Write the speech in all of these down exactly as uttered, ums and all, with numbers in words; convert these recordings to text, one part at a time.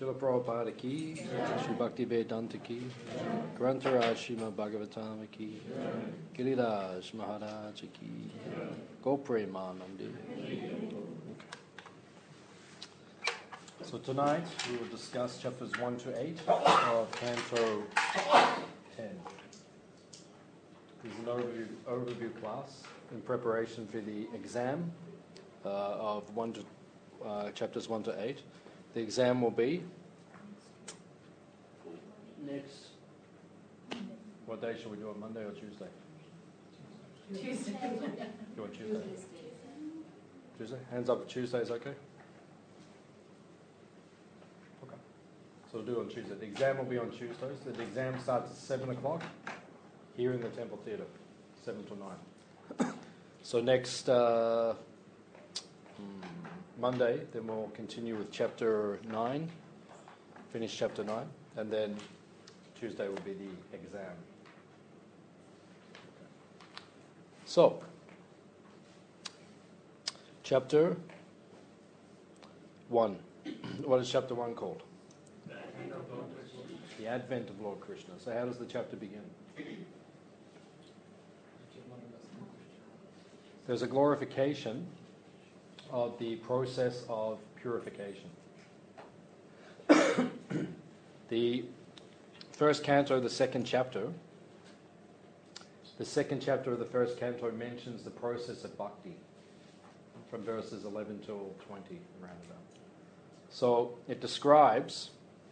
Srila Prabhupada ki, Shri Bhakti Vedanta ki, Grantaraj Srimad Bhagavatam ki, Giriraj Maharaj ki, Gopremanandi. So tonight we will discuss chapters one to eight of Canto ten. This is an overview, overview class in preparation for the exam uh, of one to uh, chapters one to eight. The exam will be next. What day should we do it? Monday or Tuesday? Tuesday. You want Tuesday? Tuesday? Hands up. Tuesday is okay. Okay. So we'll do it on Tuesday. The exam will be on Tuesday. So the exam starts at seven o'clock here in the Temple Theatre, seven to nine. So next uh, Monday, then we'll continue with chapter nine, finish chapter nine, and then Tuesday will be the exam. So, chapter one. What is chapter one called? The Advent of Lord Krishna. So how does the chapter begin? There's a glorification of the process of purification. The first canto, the second chapter, the second chapter of the first canto mentions the process of bhakti from verses eleven till twenty, around about. So it describes,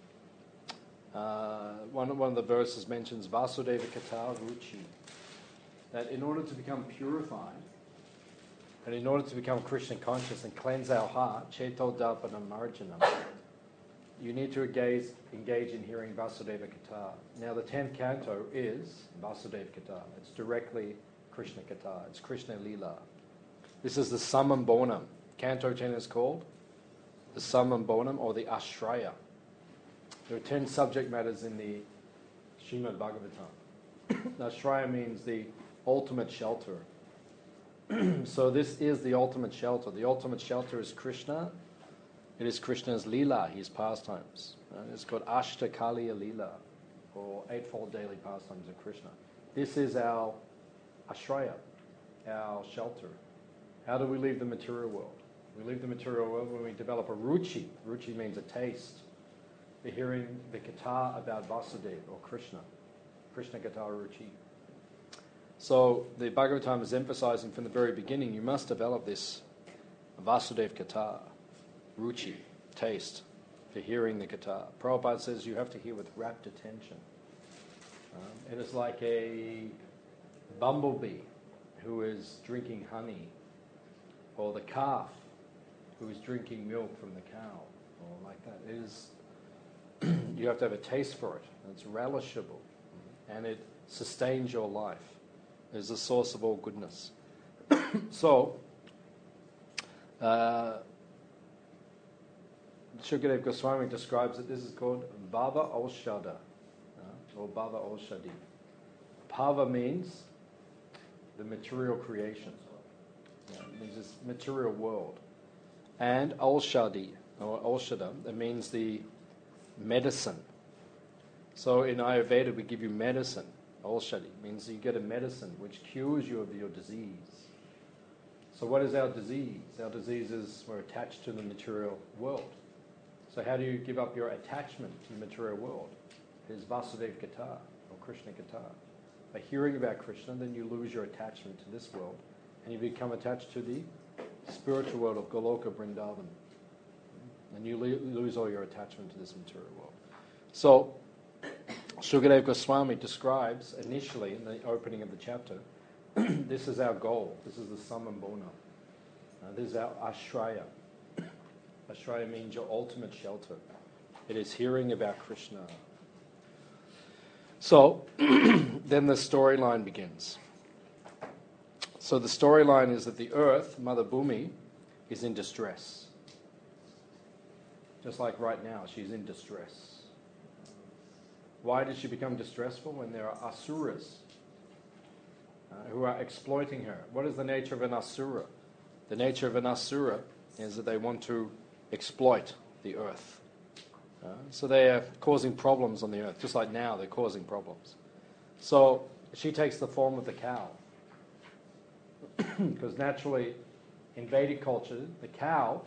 uh, one, one of the verses mentions Vasudeva Kata Ruchi, that in order to become purified, and in order to become Krishna conscious and cleanse our heart, Cheto Darpana Marjanam, you need to engage, engage in hearing Vasudeva Kata. Now the tenth canto is Vasudeva Kata. It's directly Krishna Kata. It's Krishna Lila. This is the Summum Bonum. Canto ten is called the Summum Bonum or the Ashraya. There are ten subject matters in the Srimad Bhagavatam. Ashraya means the ultimate shelter. So this is the ultimate shelter. The ultimate shelter is Krishna. It is Krishna's Leela, his pastimes. Uh, it's called Ashtakaliya Leela, or Eightfold Daily Pastimes of Krishna. This is our Ashraya, our shelter. How do we leave the material world? We leave the material world when we develop a ruchi. Ruchi means a taste for hearing the Kata about Vasudeva or Krishna. Krishna Kata Ruchi. So the Bhagavatam is emphasizing from the very beginning, you must develop this Vasudeva Kata, Ruchi, taste, for hearing the Kata. Prabhupada says you have to hear with rapt attention. Um, it is like a bumblebee who is drinking honey, or the calf who is drinking milk from the cow, or like that. It is, you have to have a taste for it. It's relishable, and it sustains your life. Is the source of all goodness. So, uh, Shukadeva Goswami describes that this is called Bhava Aushada, uh, or Bhava Aushadi. Bhava means the material creation, yeah, it means this material world. And Aushadi, or Aushada, it means the medicine. So in Ayurveda we give you medicine. Aushadi means you get a medicine which cures you of your disease. So what is our disease? Our disease is we're attached to the material world. So how do you give up your attachment to the material world? It is Vasudeva Kata, or Krishna Kata. By hearing about Krishna, then you lose your attachment to this world, and you become attached to the spiritual world of Goloka Vrindavan. And you le- lose all your attachment to this material world. So, Shukadeva Goswami describes initially in the opening of the chapter, this is our goal. This is the Summum Bonum. Uh, this is our Ashraya. Ashraya means your ultimate shelter. It is hearing about Krishna. So, then the storyline begins. So the storyline is that the earth, Mother Bhumi, is in distress. Just like right now, she's in distress. Why did she become distressful? When there are asuras uh, who are exploiting her. What is the nature of an asura? The nature of an asura is that they want to exploit the earth. Uh, so they are causing problems on the earth, just like now they're causing problems. So she takes the form of the cow. Because naturally, in Vedic culture, the cow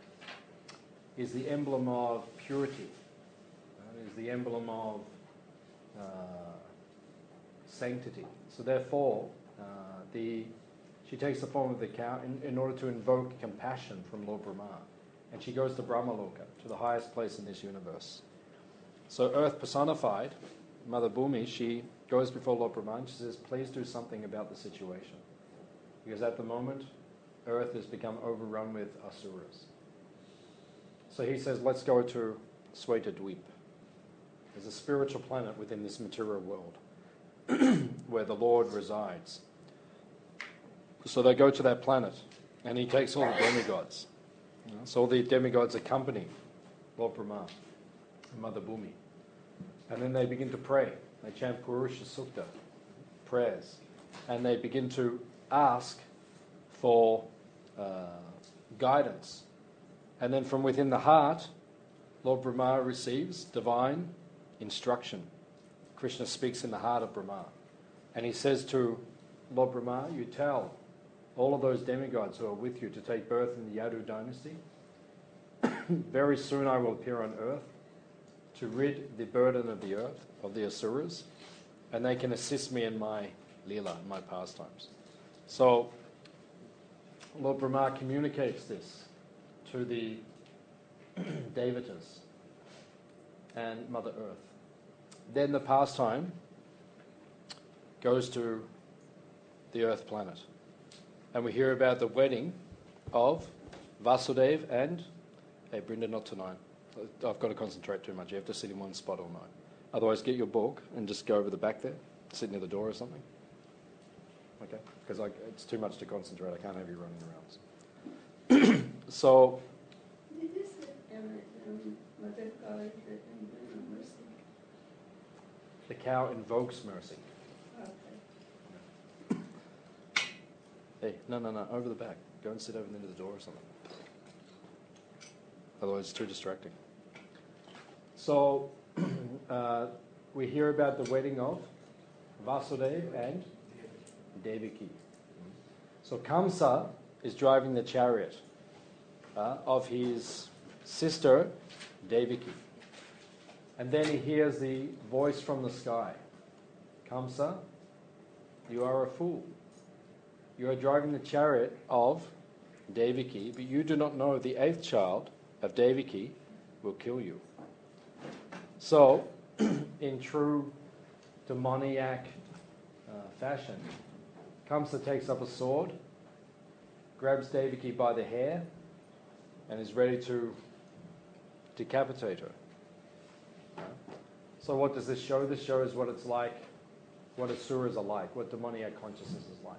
is the emblem of purity. Uh, is the emblem of uh, sanctity. So therefore, uh, the she takes the form of the cow in, in order to invoke compassion from Lord Brahma. And she goes to Brahmaloka, to the highest place in this universe. So earth personified, Mother Bhumi, she goes before Lord Brahma and she says, please do something about the situation. Because at the moment, earth has become overrun with asuras. So he says, let's go to Sweta Dweep. There's a spiritual planet within this material world where the Lord resides. So they go to that planet and he takes all the demigods. You know, so all the demigods accompany Lord Brahma and Mother Bhumi. And then they begin to pray. They chant Purusha Sukta, prayers. And they begin to ask for uh, guidance. And then from within the heart, Lord Brahma receives divine instruction. Krishna speaks in the heart of Brahma. And he says to Lord Brahma, you tell all of those demigods who are with you to take birth in the Yadu dynasty. Very soon I will appear on earth to rid the burden of the earth, of the asuras, and they can assist me in my lila, my pastimes. So Lord Brahma communicates this to the Devatas and Mother Earth. Then the pastime goes to the Earth planet. And we hear about the wedding of Vasudeva and... Hey, Brenda, not tonight. I've got to concentrate too much. You have to sit in one spot all night. Otherwise, get your book and just go over the back there. Sit near the door or something. Okay? Because it's too much to concentrate. I can't have you running around. So... Did you say um, Mother God and mercy? The cow invokes mercy. Okay. Hey, no, no, no, over the back. Go and sit over near the door or something. Otherwise, it's too distracting. So, uh, we hear about the wedding of Vasudeva and Devaki. So, Kamsa is driving the chariot uh, of his sister, Devaki. And then he hears the voice from the sky. Kamsa, you are a fool. You are driving the chariot of Devaki, but you do not know the eighth child of Devaki will kill you. So, in true demoniac uh, fashion, Kamsa takes up a sword, grabs Devaki by the hair, and is ready to decapitate her. So what does this show? This shows what it's like, what asuras are like, what demoniac consciousness is like.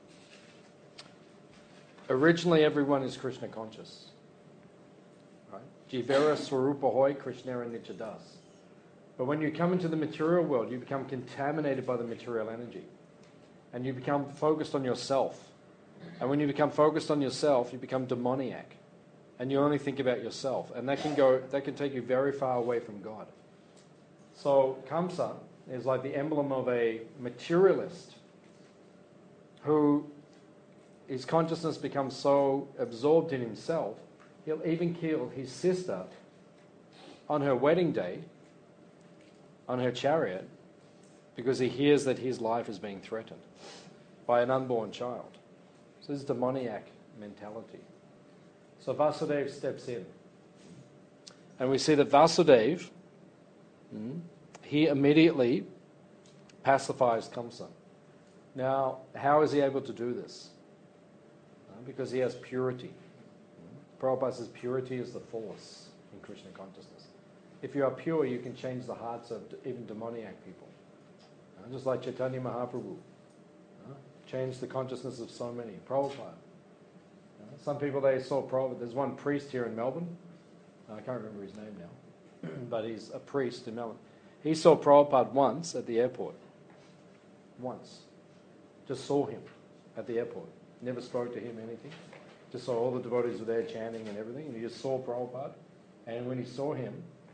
Originally, everyone is Krishna conscious. Right? Jivera Swarupa Hoy Krishnera Nichadas. But when you come into the material world, you become contaminated by the material energy. And you become focused on yourself. And when you become focused on yourself, you become demoniac. And you only think about yourself. And that can go that can take you very far away from God. So Kamsa is like the emblem of a materialist who his consciousness becomes so absorbed in himself, he'll even kill his sister on her wedding day, on her chariot, because he hears that his life is being threatened by an unborn child. So this is demoniac mentality. So Vasudeva steps in. And we see that Vasudeva, mm, he immediately pacifies Kamsa. Now, how is he able to do this? Uh, because he has purity. Mm. Prabhupada says purity is the force in Krishna consciousness. If you are pure, you can change the hearts of even demoniac people. Uh, just like Chaitanya Mahaprabhu. Uh, changed the consciousness of so many. Prabhupada. Uh, some people, they saw Prabhupada. There's one priest here in Melbourne. Uh, I can't remember his name now. But he's a priest in Melbourne. He saw Prabhupada once at the airport. Once. Just saw him at the airport. Never spoke to him anything. Just saw all the devotees were there chanting and everything. And he just saw Prabhupada. And when he saw him,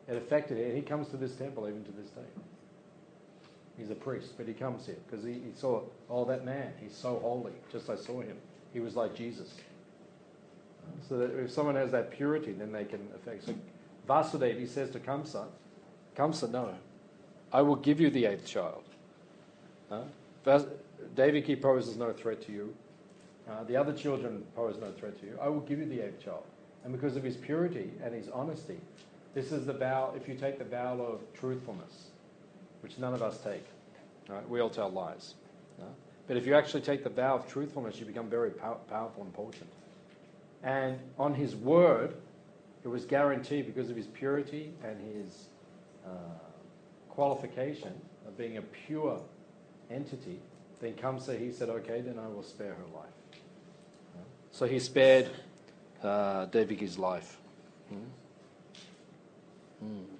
It affected him. He comes to this temple even to this day. He's a priest, but he comes here because he, he saw, oh, that man, he's so holy. Just I saw him. He was like Jesus. So that if someone has that purity, then they can affect. So Vasudeva, he says to Kamsa, Kamsa, no, I will give you the eighth child. Huh? Vas- Devaki poses no threat to you. Uh, the other children pose no threat to you. I will give you the eighth child. And because of his purity and his honesty, this is the vow, if you take the vow of truthfulness, which none of us take. Right? We all tell lies. Yeah? But if you actually take the vow of truthfulness, you become very pow- powerful and potent. And on his word, it was guaranteed because of his purity and his uh, qualification of being a pure entity. Then Kamsa, he said, okay, then I will spare her life. Yeah? So he spared uh, Devaki's life. Hmm? Hmm.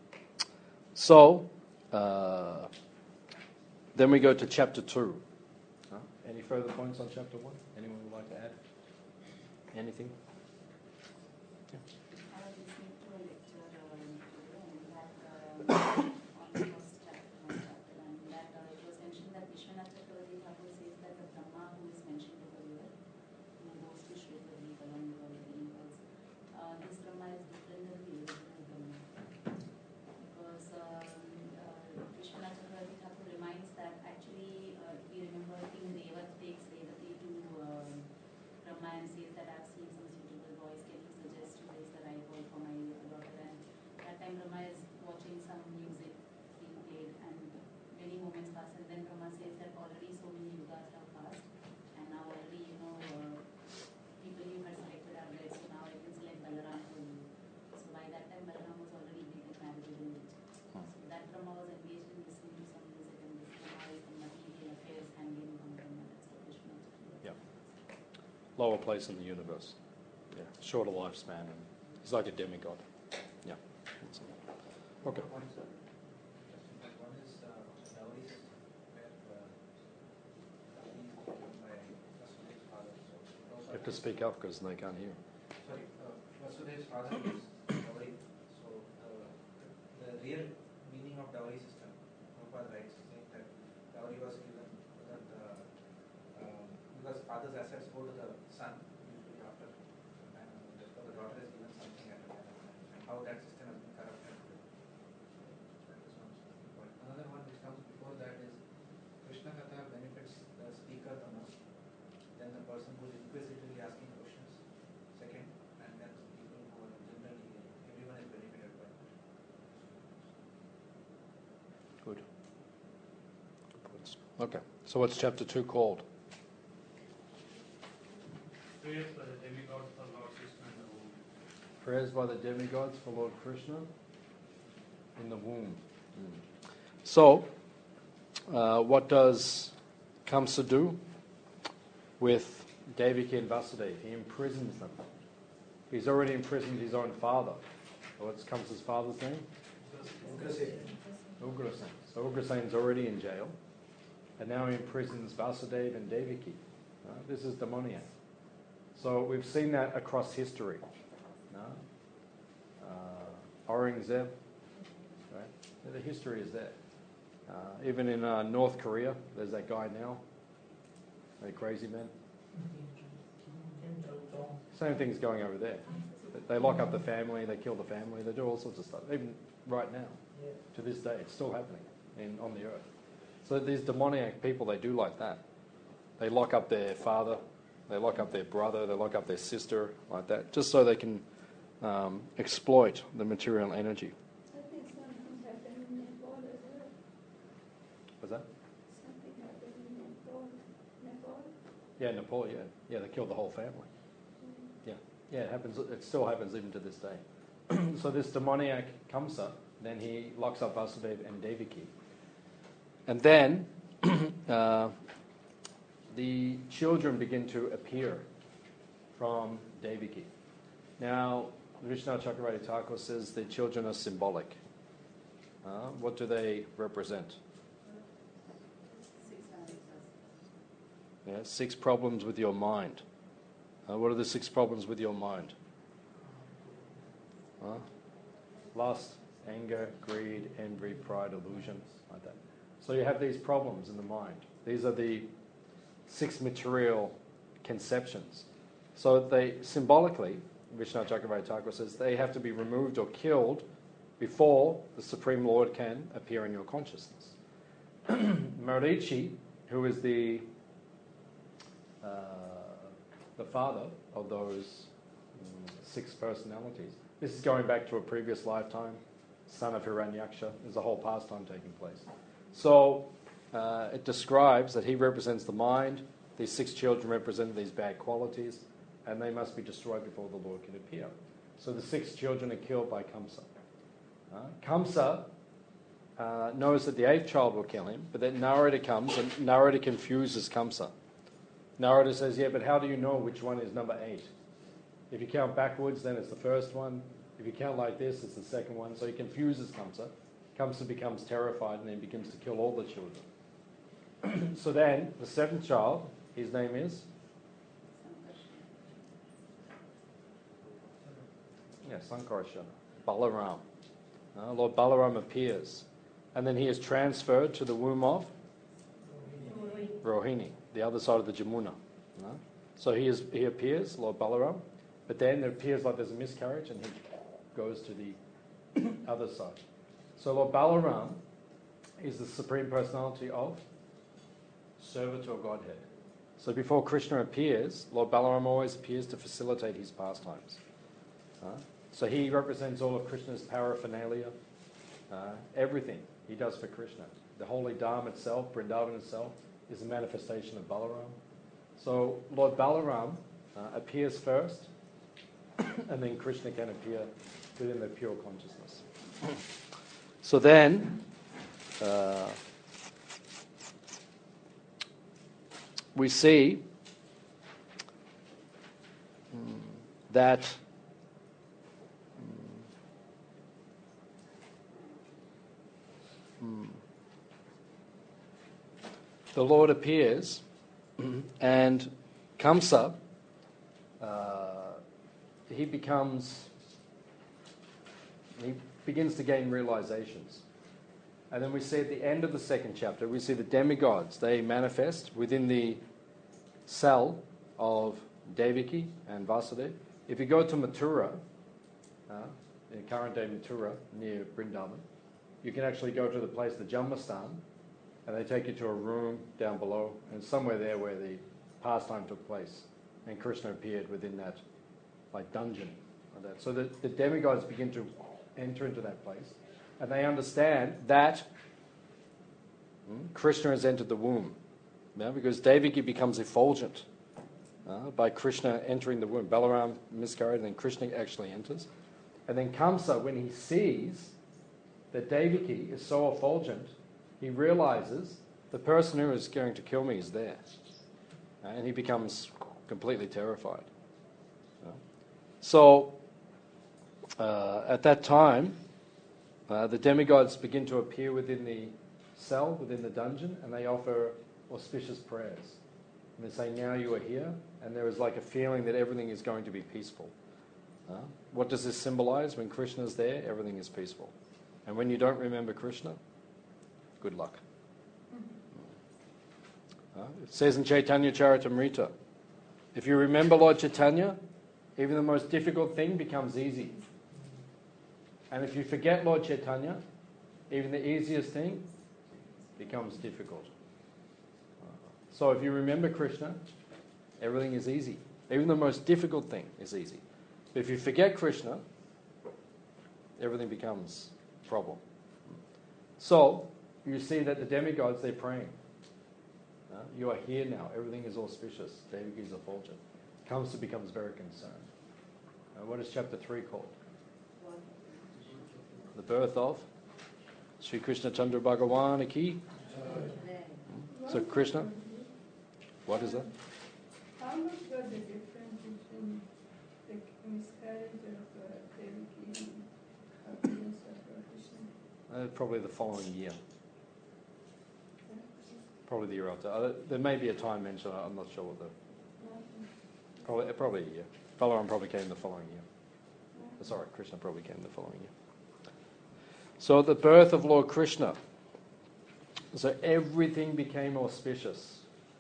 So, uh, then we go to chapter two. Huh? Any further points on chapter one? Anyone would like to add? Anything? Yeah. I was listening to a lecture uh, in that uh, on the first chapter, one chapter, and that uh, it was mentioned that Vishwanath Chakravarti Thakur says that the Brahma who is mentioned over here, who goes to Shvetadvip along with all the angels, uh, this Brahma is different than the original Brahma. Because um, uh, Vishwanath Chakravarti Thakur reminds that actually, uh, we remember King Devat takes Devati to um, Brahma and says that I've seen some suitable boys, can you suggest who is the right boy for my daughter? And that time Brahma is watching some music being played and many moments pass, and then Brahma says that already so many yugas have passed and now already, you know, uh, people you had selected are dead, so now I can select Balaram for you. So by that time Balaram was already big and marriageable age. So that Brahma was engaged in listening to some music, and this Brahma is the material affairs hanging on Brahma. That's what Vishwanath Chakravarti Yeah. Lower place in the universe. Yeah. Shorter lifespan. And he's like a demigod. Yeah. That's it. Okay. One is, uh, one is uh, dowry system, where uh, dowry is given by Vasudeva's father. So those You are have to speak up because they can't hear. sorry, uh, Vasudeva's father gives dowry. So uh, the real meaning of dowry system, Prabhupada writes, saying that dowry was given so that uh, um, because father's assets go to the son usually after some time, and therefore the daughter is given something at a later time, and how that system has been corrupted. That is one point. Another one which comes before that is Krishna Katha benefits the speaker the most, then the person who is inquisitively asking questions second, and then people who are generally, everyone is benefited by it. Good. Good points. Okay. So what's chapter two called? Prayers by the demigods for Lord Krishna in the womb. Prayers by the demigods for Lord Krishna in the womb. Mm. So, uh, what does Kamsa do with Devaki and Vasudeva? He imprisons them. He's already imprisoned his own father. What's Kamsa's father's name? Ugrasen. So Ugrasen's already in jail, and now he imprisons Vasudeva and Devaki. Uh, this is demoniac. So we've seen that across history. No? Uh, Aurangzeb, right? The history is there. Uh, even in uh, North Korea, there's that guy now, that crazy man. Same thing's going over there. They lock up the family, they kill the family, they do all sorts of stuff. Even right now, to this day, it's still happening in, on the earth. So these demoniac people, they do like that. They lock up their father, they lock up their brother, they lock up their sister, like that, just so they can um, exploit the material energy. I think something happened in Nepal as well. Was that? Something happened in Nepal. Nepal? Yeah, Nepal, yeah. Yeah, they killed the whole family. Yeah, yeah, it happens. It still happens even to this day. So this demoniac Kamsa, then he locks up Vasudeva and Devaki. And then uh, the children begin to appear from Devaki. Now, Vishwanath Chakravarti Thakur says the children are symbolic. Uh, what do they represent? Six answers. Yeah, six problems with your mind. Uh, what are the six problems with your mind? Huh? Lust, Anger, greed, envy, pride, illusion, like that. So you have these problems in the mind. These are the six material conceptions. So they, symbolically, Vishnu Chakravarti Thakur says, they have to be removed or killed before the Supreme Lord can appear in your consciousness. Marichi, who is the uh, the father of those um, six personalities, this is going back to a previous lifetime, son of Hiranyaksha. There's a whole pastime taking place. So uh, it describes that he represents the mind, these six children represent these bad qualities, and they must be destroyed before the Lord can appear. So the six children are killed by Kamsa. Uh, Kamsa uh, knows that the eighth child will kill him, but then Narada comes and Narada confuses Kamsa. Narada says, yeah, but how do you know which one is number eight? If you count backwards, then it's the first one. If you count like this, it's the second one. So he confuses Kamsa. Kamsa becomes terrified and then begins to kill all the children. So then, the seventh child, his name is? Yeah, Sankarsana, Balaram. Uh, Lord Balaram appears. And then he is transferred to the womb of Rohini, the other side of the Jamuna. Uh, so he is he appears, Lord Balaram, but then it appears like there's a miscarriage and he goes to the other side. So Lord Balaram is the Supreme Personality of Servitor Godhead. So before Krishna appears, Lord Balaram always appears to facilitate his pastimes. Uh, so he represents all of Krishna's paraphernalia, uh, everything he does for Krishna. The holy Dham itself, Vrindavan itself, is a manifestation of Balaram. So Lord Balaram uh, appears first, and then Krishna can appear within the pure consciousness. So then, uh, we see mm, that mm, the Lord appears and Kamsa, uh, he becomes, he begins to gain realizations. And then we see at the end of the second chapter, we see the demigods. They manifest within the cell of Devaki and Vasudeva. If you go to Mathura, uh, in current-day Mathura, near Vrindavan, you can actually go to the place, the Janmastan, and they take you to a room down below, and somewhere there where the pastime took place. And Krishna appeared within that, like, dungeon. Like that. So the, the demigods begin to enter into that place. And they understand that hmm, Krishna has entered the womb. Yeah, because Devaki becomes effulgent uh, by Krishna entering the womb. Balaram miscarried, and then Krishna actually enters. And then Kamsa, when he sees that Devaki is so effulgent, he realizes the person who is going to kill me is there. Uh, and he becomes completely terrified. Uh, so, uh, at that time, Uh, the demigods begin to appear within the cell, within the dungeon, and they offer auspicious prayers. And they say, now you are here, and there is like a feeling that everything is going to be peaceful. Uh, what does this symbolize? When Krishna is there, everything is peaceful. And when you don't remember Krishna, good luck. Uh, it says in Chaitanya Charitamrita, if you remember Lord Chaitanya, even the most difficult thing becomes easy. And if you forget Lord Chaitanya, even the easiest thing becomes difficult. So if you remember Krishna, everything is easy. Even the most difficult thing is easy. But if you forget Krishna, everything becomes a problem. So you see that the demigods, they're praying. Uh, you are here now. Everything is auspicious. Devaki is effulgent. Kamsa becomes very concerned. Uh, what is chapter three called? The birth of Sri Krishna Chandra Bhagavan ki. So Krishna, what is that? How much was the difference between the miscarriage of uh, Devaki and appearance of Krishna? Uh, probably the following year. Probably the year after. Uh, there may be a time mentioned. I'm not sure what the. Probably, probably a year. Balaram probably came the following year. Sorry, Krishna probably came the following year. So at the birth of Lord Krishna, so everything became auspicious.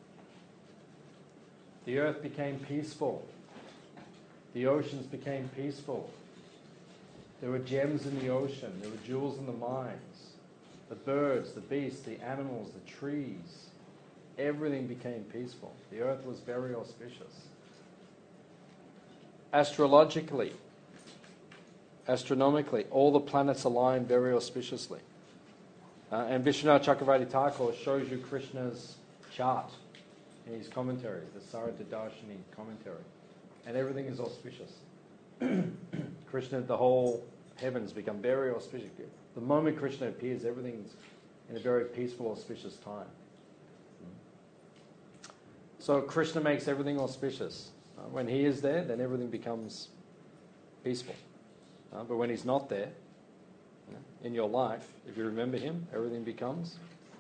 The earth became peaceful. The oceans became peaceful. There were gems in the ocean. There were jewels in the mines. The birds, the beasts, the animals, the trees. Everything became peaceful. The earth was very auspicious. Astrologically, astronomically, all the planets aligned very auspiciously. Uh, and Vishwanath Chakravarti Thakur shows you Krishna's chart in his commentary, the Sarita Darshini commentary. And everything is auspicious. Krishna, the whole heavens become very auspicious. The moment Krishna appears, everything's in a very peaceful, auspicious time. So Krishna makes everything auspicious. Uh, when he is there, then everything becomes peaceful. Uh, but when he's not there, you know, in your life, if you remember him, everything becomes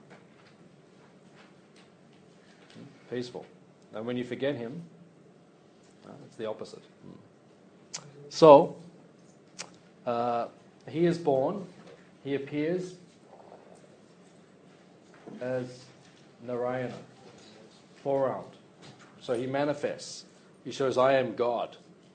peaceful. And when you forget him, uh, it's the opposite. So, uh, he is born, he appears as Narayana, four-armed. So he manifests. He shows, I am God.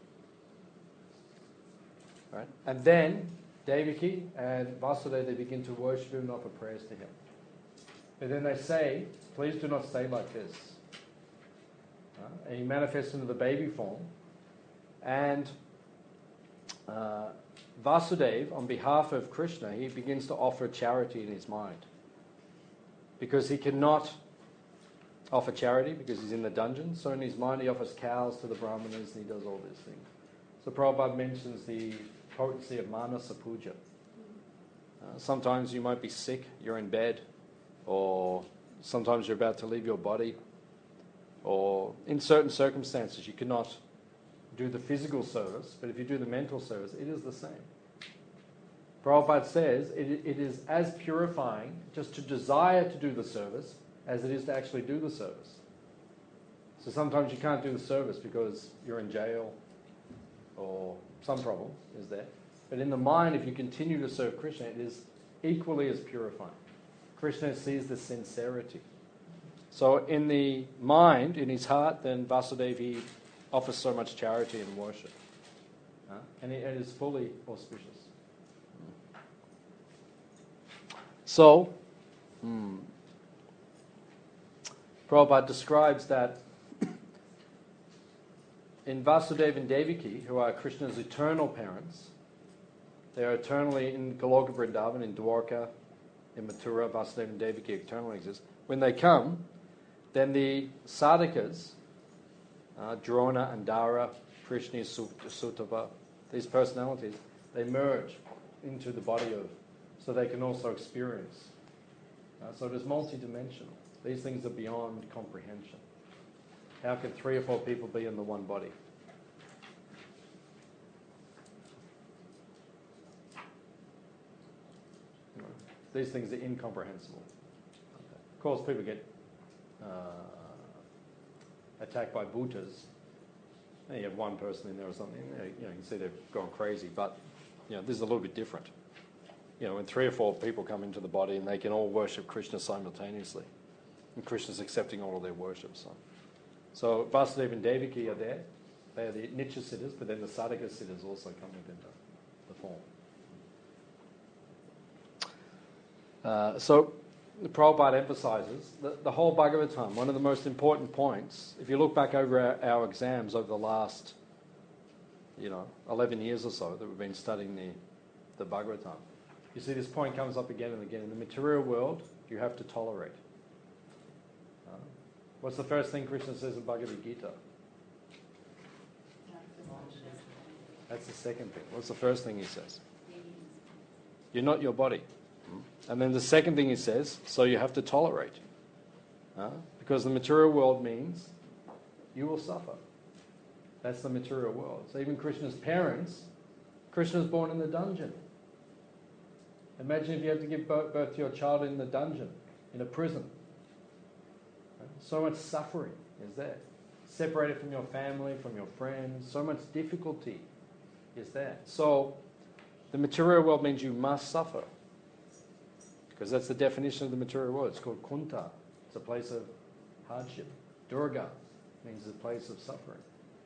Right? And then Devaki and Vasudeva, they begin to worship him and offer prayers to him. But then they say, please do not stay like this. Uh, and he manifests into the baby form. And uh, Vasudeva, on behalf of Krishna, he begins to offer charity in his mind. Because he cannot offer charity because he's in the dungeon. So in his mind he offers cows to the brahmanas and he does all these things. So Prabhupada mentions the potency of Manasa Puja. Uh, sometimes you might be sick, you're in bed, or sometimes you're about to leave your body, or in certain circumstances you cannot do the physical service, but if you do the mental service, it is the same. Prabhupada says it, it is as purifying just to desire to do the service as it is to actually do the service. So sometimes you can't do the service because you're in jail or some problem is there. But in the mind, if you continue to serve Krishna, it is equally as purifying. Krishna sees the sincerity. So in the mind, in his heart, then Vasudeva, he offers so much charity and worship. Uh, and it, it is fully auspicious. So, hmm, Prabhupada describes that in Vasudeva and Devaki, who are Krishna's eternal parents, they are eternally in Goloka Vrindavan, in Dwarka, in Mathura. Vasudeva and Devaki eternally exist. When they come, then the sadhakas, uh, Drona and Dara, Krishna, Sutava, these personalities, they merge into the body of, so they can also experience. Uh, so it is multidimensional. These things are beyond comprehension. How can three or four people be in the one body? You know, these things are incomprehensible. Okay. Of course, people get uh, attacked by bhutas. And you have one person in there or something. You know, you can see they've gone crazy. But you know, this is a little bit different. You know, when three or four people come into the body and they can all worship Krishna simultaneously, and Krishna's accepting all of their worship. So, so Vasudeva and Devaki are there. They are the Nitya siddhas, but then the Sadhaka siddhas also come within the, the form. Uh, so the Prabhupada emphasizes the, the whole Bhagavatam, one of the most important points, if you look back over our, our exams over the last, you know, eleven years or so that we've been studying the, the Bhagavatam, you see this point comes up again and again. In the material world, you have to tolerate. Uh, what's the first thing Krishna says in Bhagavad Gita? That's the second thing. What's the first thing he says? You're not your body. And then the second thing he says, so you have to tolerate. Uh, because the material world means you will suffer. That's the material world. So even Krishna's parents, Krishna's born in the dungeon. Imagine if you had to give birth to your child in the dungeon, in a prison. So much suffering is there. Separated from your family, from your friends. So much difficulty is there. So the material world means you must suffer. because that's the definition of the material world. It's called kunta. It's a place of hardship. Durga means a place of suffering.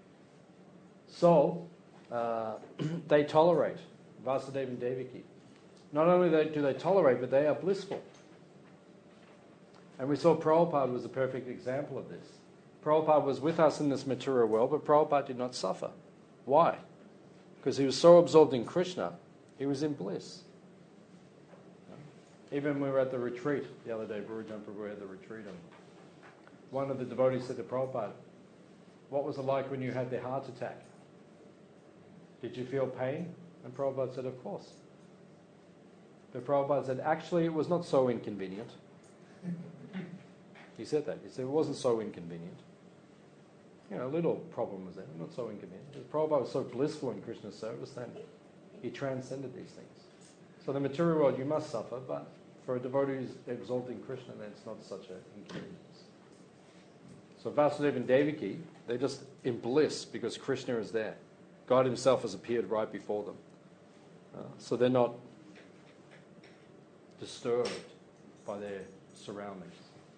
So, uh, they tolerate Vasudeva and Devaki. Not only do they tolerate, but they are blissful. And we saw Prabhupada was a perfect example of this. Prabhupada was with us in this material world, but Prabhupada did not suffer. Why? Because he was so absorbed in Krishna, he was in bliss. Even when we were at the retreat the other day, Gurujan Prabhu had the retreat, and one of the devotees said to Prabhupada, what was it like when you had the heart attack? Did you feel pain? And Prabhupada said, of course. But Prabhupada said, actually, it was not so inconvenient. He said that. He said it wasn't so inconvenient. You know, a little problem was there, not so inconvenient. Because Prabhupada was so blissful in Krishna's service that he transcended these things. So the material world, you must suffer, but for a devotee who's absorbed in Krishna, then it's not such an inconvenience. So Vasudeva and Devaki, they're just in bliss because Krishna is there. God himself has appeared right before them. Uh, so they're not disturbed by their surroundings.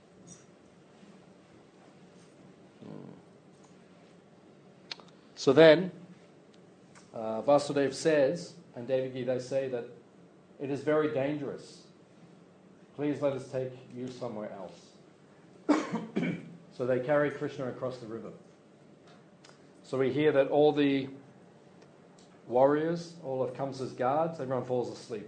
Mm. So then, uh, Vasudeva says, and Devaki, they say that it is very dangerous. Please let us take you somewhere else. So they carry Krishna across the river. So we hear that all the warriors, all of Kamsa's guards, everyone falls asleep.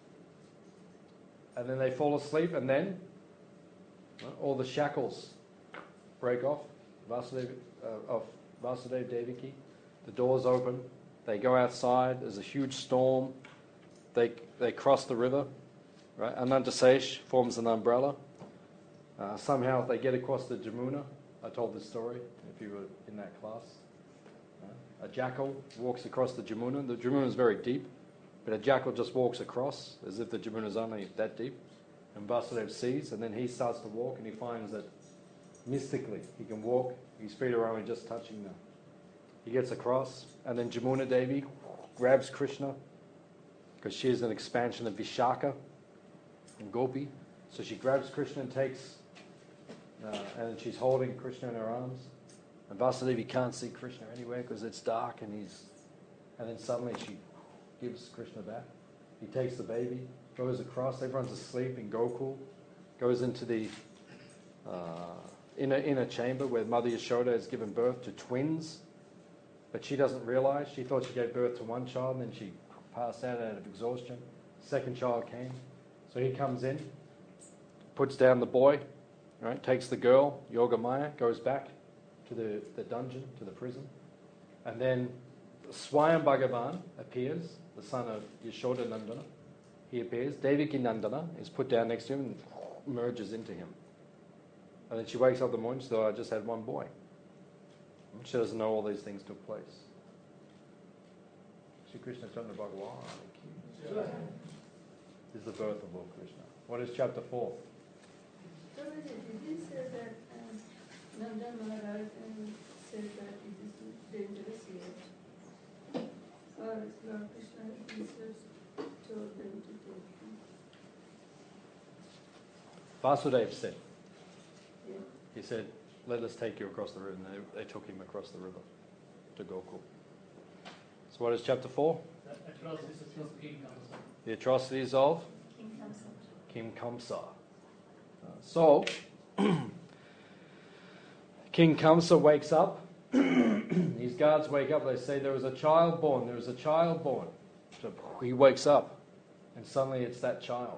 And then they fall asleep, and then uh, all the shackles break off Vasudeva, uh, of Vasudeva Devaki. The doors open. They go outside. There's a huge storm. They they cross the river. Right? Anantasesh forms an umbrella. Uh, somehow they get across the Jamuna. I told this story if you were in that class. Uh, a jackal walks across the Jamuna. The Jamuna is very deep, but a jackal just walks across as if the Jamuna is only that deep. And Vasudeva sees, and then he starts to walk, and he finds that mystically he can walk. His feet are only just touching them. He gets across, and then Jamuna Devi grabs Krishna because she is an expansion of Vishaka and Gopi. So she grabs Krishna and takes, uh, and she's holding Krishna in her arms. And Vasudevi can't see Krishna anywhere because it's dark, and he's, and then suddenly she gives Krishna back. He takes the baby, goes across. Everyone's asleep in Gokul, goes into the uh, inner inner chamber where Mother Yashoda has given birth to twins, but she doesn't realize. She thought she gave birth to one child, and then she passed out out of exhaustion. Second child came, so he comes in, puts down the boy, right? Takes the girl, Yogamaya, goes back to the, the dungeon, to the prison, and then Swayam Bhagavan appears, the son of Yashoda Nandana. He appears. Devaki Nandana is put down next to him and merges into him. And then she wakes up in the morning, she thought, I just had one boy. She doesn't know all these things took place. Shri Krishna Chandra Bhagavan is the birth of Lord Krishna. What is chapter four? Prabhuji, did he say that um, Nanda Maharaj um, said that it is dangerous yet? Or Lord Krishna himself told them to take him? Vasudeva said. Yeah. He said, let us take you across the river. And they, they took him across the river to Gokul. So what is chapter four? The atrocities of King Kamsa. The atrocities of King Kamsa. King Kamsa. Uh, so, King Kamsa wakes up. His guards wake up. They say, there was a child born. There was a child born. So he wakes up. And suddenly it's that child.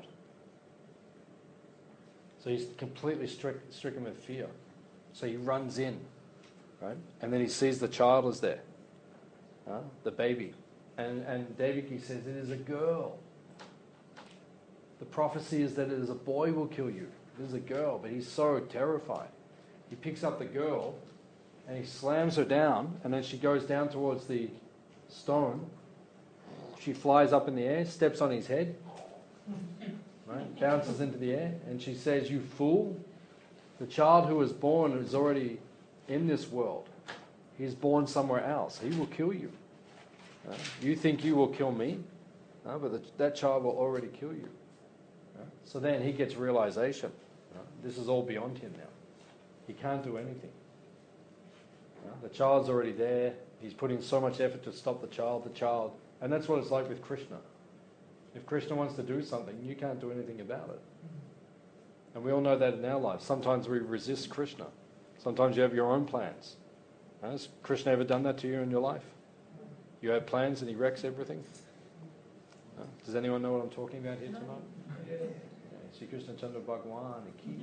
So he's completely strict, stricken with fear. So he runs in. Right? And then he sees the child is there. Uh, the baby. And, and Devaki says, it is a girl. The prophecy is that it is a boy will kill you. It is a girl, but he's so terrified. He picks up the girl and he slams her down, and then she goes down towards the stone. She flies up in the air, steps on his head, right, bounces into the air, and she says, you fool, the child who was born is already in this world. He's born somewhere else. He will kill you. Uh, you think you will kill me? No, but the, that child will already kill you. Right? So then he gets realization. Right? This is all beyond him now. He can't do anything. Right? The child's already there. He's putting so much effort to stop the child, the child. And that's what it's like with Krishna. If Krishna wants to do something, you can't do anything about it. And we all know that in our lives. Sometimes we resist Krishna. Sometimes you have your own plans. Has Krishna ever done that to you in your life? You have plans and he wrecks everything? No? Does anyone know what I'm talking about here tonight? Yeah. Sri Krishna Chandra Bhagwan,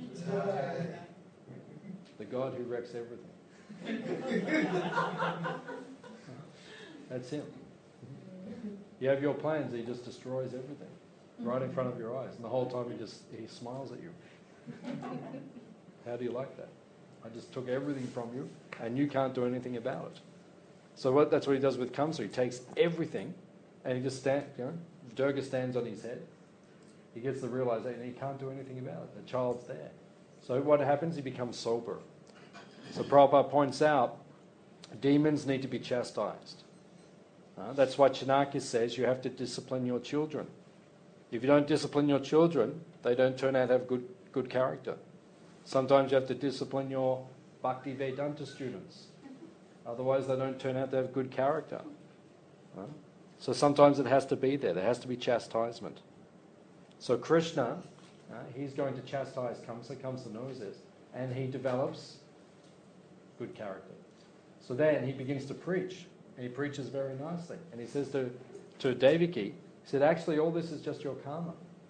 the God who wrecks everything. That's him. You have your plans, he just destroys everything right in front of your eyes. And the whole time he just he smiles at you. How do you like that? I just took everything from you and you can't do anything about it. So what, that's what he does with Kamsa. He takes everything and he just stands, you know, Durga stands on his head. He gets the realization he can't do anything about it. The child's there. So what happens? He becomes sober. So Prabhupada points out demons need to be chastised. Uh, that's why Chanakya says you have to discipline your children. If you don't discipline your children, they don't turn out to have good, good character. Sometimes you have to discipline your Bhakti Vedanta students. Otherwise they don't turn out to have good character. Uh, so sometimes it has to be there. There has to be chastisement. So Krishna, uh, he's going to chastise Kamsa. Kamsa knows this. And he develops good character. So then he begins to preach. And he preaches very nicely. And he says to, to Devaki, he said, actually all this is just your karma.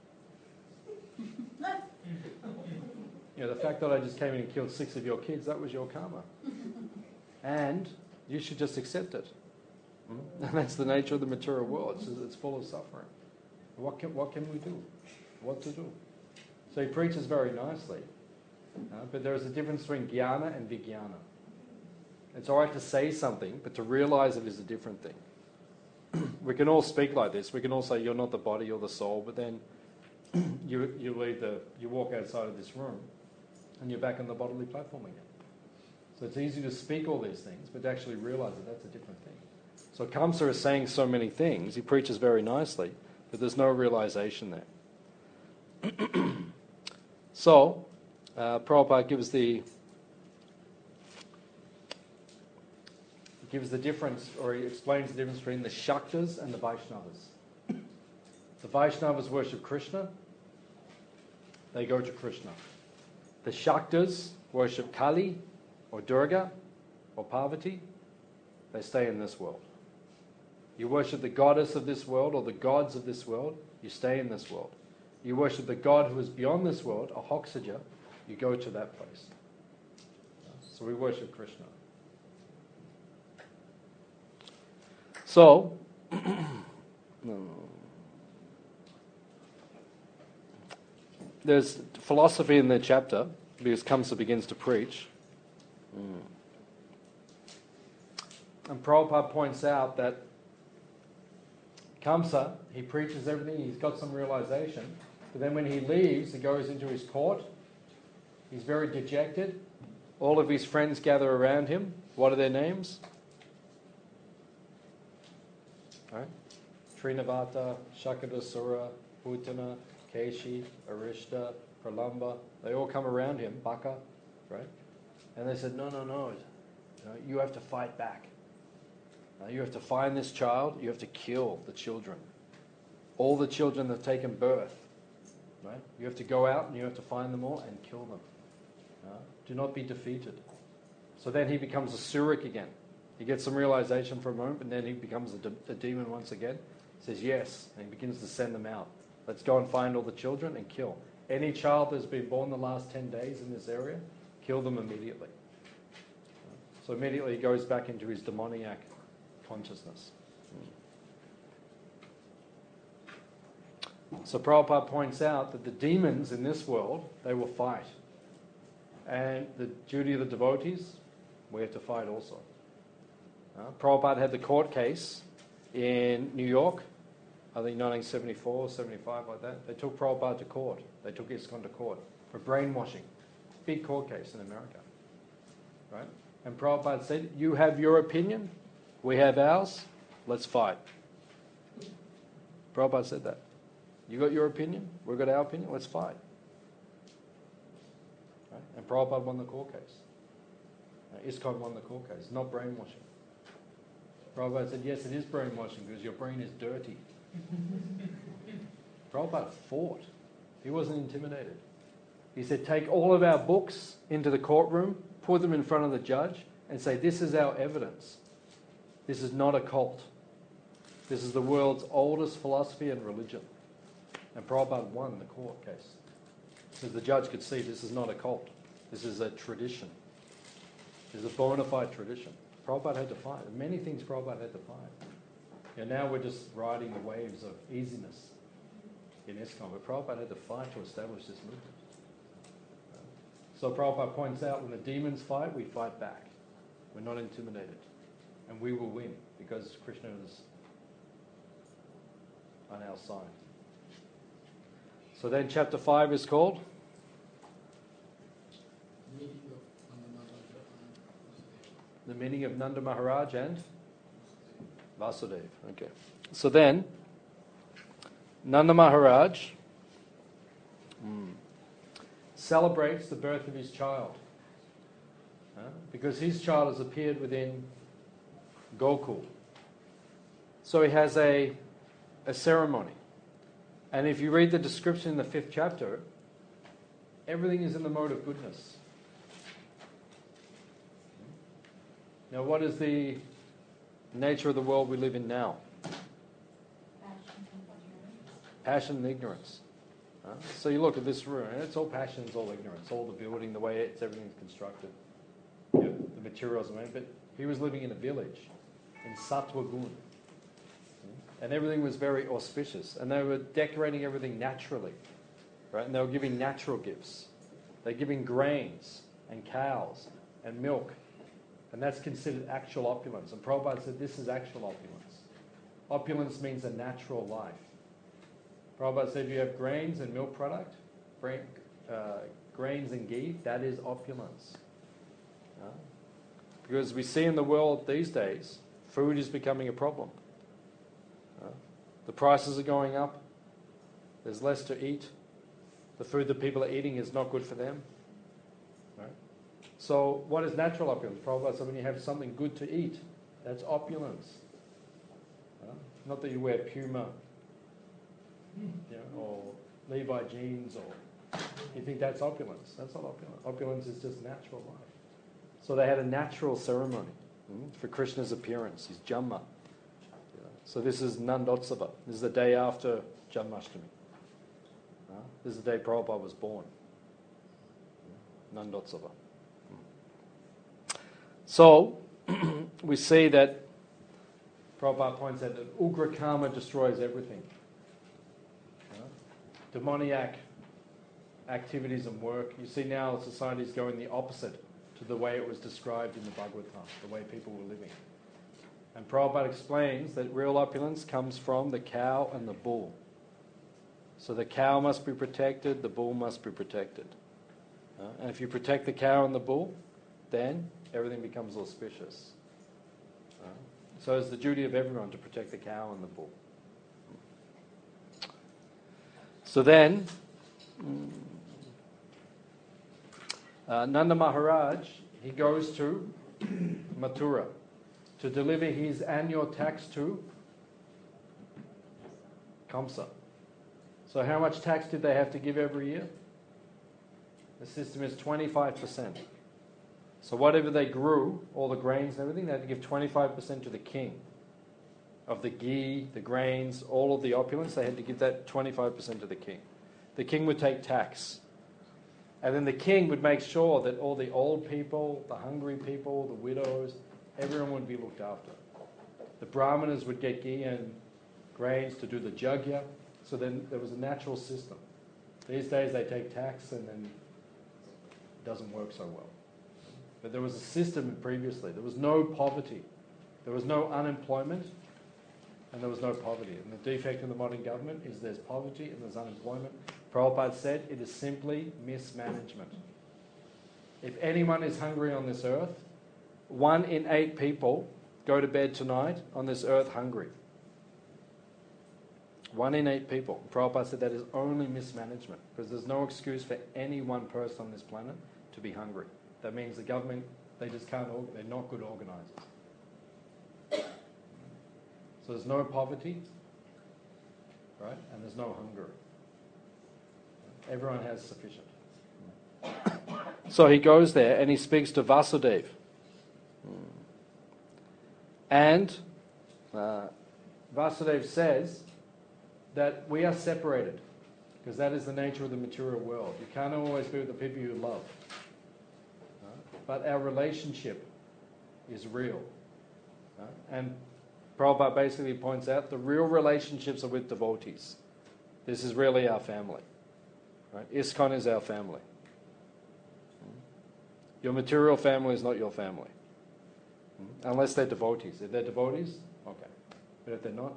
You know, the fact that I just came in and killed six of your kids, that was your karma. And you should just accept it. And that's the nature of the material world. It's, it's full of suffering. What can, what can we do? What to do? So he preaches very nicely. Uh, but there is a difference between jnana and vijnana. It's all right to say something, but to realize it is a different thing. We can all speak like this. We can all say, you're not the body, you're the soul, but then you you leave the you walk outside of this room and you're back on the bodily platform again. So it's easy to speak all these things, but to actually realize that that's a different thing. So Kamsa is saying so many things, he preaches very nicely, but there's no realization there. So, uh, Prabhupada gives the gives the difference, or he explains the difference between the Shaktas and the Vaishnavas. The Vaishnavas worship Krishna, they go to Krishna. The Shaktas worship Kali, or Durga, or Parvati, they stay in this world. You worship the goddess of this world, or the gods of this world, you stay in this world. You worship the God who is beyond this world, a Hoxaja, you go to that place. So we worship Krishna. So, there's philosophy in the chapter, because Kamsa begins to preach. Mm. And Prabhupada points out that Kamsa, he preaches everything, he's got some realization, but then when he leaves, he goes into his court, he's very dejected. All of his friends gather around him. What are their names? Right? Trinavata, Shakadasura, Putana, Keshi, Arishta, Pralamba, they all come around him, Baka, right? And they said, no, no, no, you know, you have to fight back. Uh, you have to find this child, you have to kill the children. All the children that have taken birth, right? You have to go out and you have to find them all and kill them. Uh, do not be defeated. So then he becomes a Surik again. He gets some realization for a moment, and then he becomes a, de- a demon once again. He says, yes, and he begins to send them out. Let's go and find all the children and kill. Any child that's been born the last ten days in this area, kill them immediately. So immediately he goes back into his demoniac consciousness. So Prabhupada points out that the demons in this world, they will fight. And the duty of the devotees, we have to fight also. Uh, Prabhupada had the court case in New York, I think nineteen seventy-four, seventy-five, like that. They took Prabhupada to court. They took ISKCON to court for brainwashing. Big court case in America. Right? And Prabhupada said, you have your opinion, we have ours, let's fight. Prabhupada said that. You got your opinion, we've got our opinion, let's fight. Right? And Prabhupada won the court case. Uh, ISKCON won the court case, not brainwashing. Prabhupada said, yes, it is brainwashing because your brain is dirty. Prabhupada fought. He wasn't intimidated. He said, take all of our books into the courtroom, put them in front of the judge, and say, this is our evidence. This is not a cult. This is the world's oldest philosophy and religion. And Prabhupada won the court case. Because the judge could see this is not a cult. This is a tradition. This is a bona fide tradition. Prabhupada had to fight. Many things Prabhupada had to fight. And now we're just riding the waves of easiness in ISKCON. But Prabhupada had to fight to establish this movement. So Prabhupada points out, when the demons fight, we fight back. We're not intimidated. And we will win because Krishna is on our side. So then chapter five is called? The meaning of Nanda Maharaj and Vasudeva. Okay. So then, Nanda Maharaj mm, celebrates the birth of his child. Uh, because his child has appeared within Gokul. So he has a, a ceremony. And if you read the description in the fifth chapter, everything is in the mode of goodness. Now, what is the nature of the world we live in now? Passion and ignorance. Uh, so you look at this room, and it's all passion, it's all ignorance, all the building, the way it's everything's constructed, you know, the materials. But he was living in a village in Sattva Gun, and everything was very auspicious, and they were decorating everything naturally, right? And they were giving natural gifts. They're giving grains and cows and milk. And that's considered actual opulence. And Prabhupada said this is actual opulence. Opulence means a natural life. Prabhupada said if you have grains and milk product, grain, uh, grains and ghee, that is opulence. Uh, because we see in the world these days, food is becoming a problem. Uh, the prices are going up. There's less to eat. The food that people are eating is not good for them. Right? So what is natural opulence? Prabhupada said when you have something good to eat, that's opulence. Uh, not that you wear Puma, you know, or Levi jeans, or you think that's opulence. That's not opulence. Opulence is just natural life. So they had a natural ceremony mm, for Krishna's appearance, his Jamma. You know, so this is Nandotsava. This is the day after Janmashtami. Uh, this is the day Prabhupada was born. Nandotsava. So, we see that Prabhupada points out that Ugra Karma destroys everything. You know? Demoniac activities and work. You see now society is going the opposite to the way it was described in the Bhagavatam, the way people were living. And Prabhupada explains that real opulence comes from the cow and the bull. So the cow must be protected, the bull must be protected. Uh, and if you protect the cow and the bull, then everything becomes auspicious. Uh, so it's the duty of everyone to protect the cow and the bull. So then, uh, Nanda Maharaj, he goes to Mathura to deliver his annual tax to Kamsa. So how much tax did they have to give every year? The system is twenty-five percent. So whatever they grew, all the grains and everything, they had to give twenty-five percent to the king. Of the ghee, the grains, all of the opulence, they had to give that twenty-five percent to the king. The king would take tax. And then the king would make sure that all the old people, the hungry people, the widows, everyone would be looked after. The brahmanas would get ghee and grains to do the jagya. So then there was a natural system. These days they take tax and then it doesn't work so well. But there was a system previously. There was no poverty. There was no unemployment and there was no poverty. And the defect in the modern government is there's poverty and there's unemployment. Prabhupada said it is simply mismanagement. If anyone is hungry on this earth, one in eight people go to bed tonight on this earth hungry. One in eight people. Prabhupada said that is only mismanagement, because there's no excuse for any one person on this planet to be hungry. That means the government, they just can't, they're not good organizers. So there's no poverty, right? And there's no hunger. Everyone has sufficient. So he goes there and he speaks to Vasudeva. And uh, Vasudeva says that we are separated, because that is the nature of the material world. You can't always be with the people you love. Uh, but our relationship is real. Uh, and Prabhupada basically points out the real relationships are with devotees. This is really our family. Right? ISKCON is our family. Your material family is not your family. Unless they're devotees. If they're devotees, okay. But if they're not,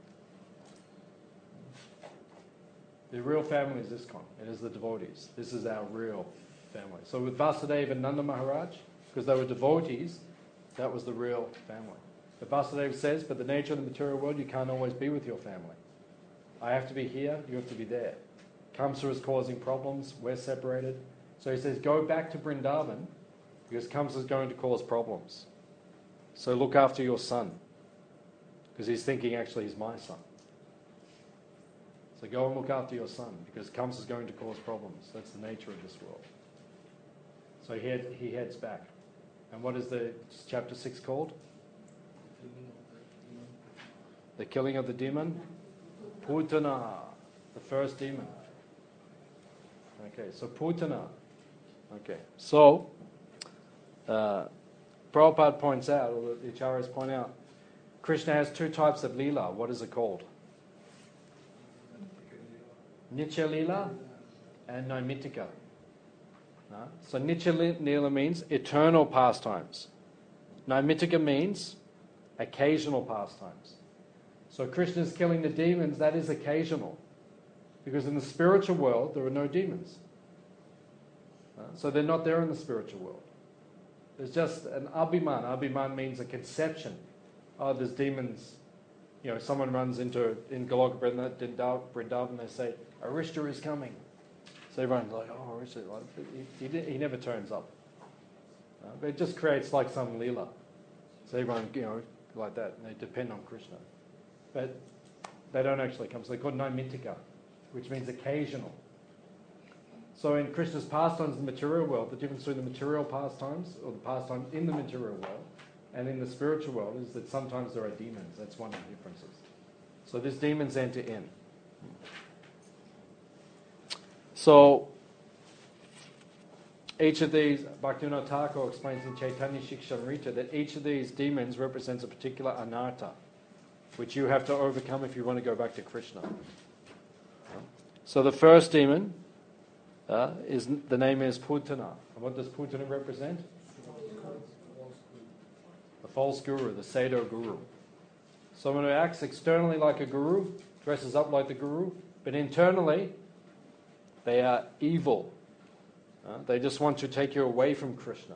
the real family is ISKCON. It is the devotees. This is our real family. So with Vasudeva and Nanda Maharaj, because they were devotees, that was the real family. But Vasudeva says, but the nature of the material world, you can't always be with your family. I have to be here, you have to be there. Kamsa is causing problems, we're separated. So he says, go back to Vrindavan, because Kamsa is going to cause problems. So look after your son, because he's thinking actually he's my son. So go and look after your son, because Kamsa is going to cause problems. That's the nature of this world. So he, head, he heads back. And what is the chapter six called? The killing of the demon? Putana, the first demon. Okay, so Putana. Okay, so uh, Prabhupada points out, or the Acharyas point out, Krishna has two types of lila. What is it called? Nitya lila and Naimitika. No? So Nitya lila means eternal pastimes. Naimitika means occasional pastimes. So Krishna's killing the demons, that is occasional. Because in the spiritual world, there are no demons. Uh, so they're not there in the spiritual world. There's just an abhiman. Abhiman means a conception. Oh, there's demons. You know, someone runs into, in Goloka Vrindavan, they say, Arishta is coming. So everyone's like, oh, Arishta. He, he, he never turns up. Uh, but it just creates like some lila. So everyone, you know, like that, and they depend on Krishna. But they don't actually come. So they're called Naimitika, which means occasional. So in Krishna's pastimes in the material world, the difference between the material pastimes, or the pastimes in the material world, and in the spiritual world is that sometimes there are demons. That's one of the differences. So there's demons end to end. So each of these, Bhaktivinoda Thakur explains in Chaitanya Shikshamrita that each of these demons represents a particular anartha, which you have to overcome if you want to go back to Krishna. So the first demon, uh, is the name is Putana. And what does Putana represent? The false guru, the Sado guru. Someone who acts externally like a guru, dresses up like the guru, but internally they are evil. Uh, they just want to take you away from Krishna.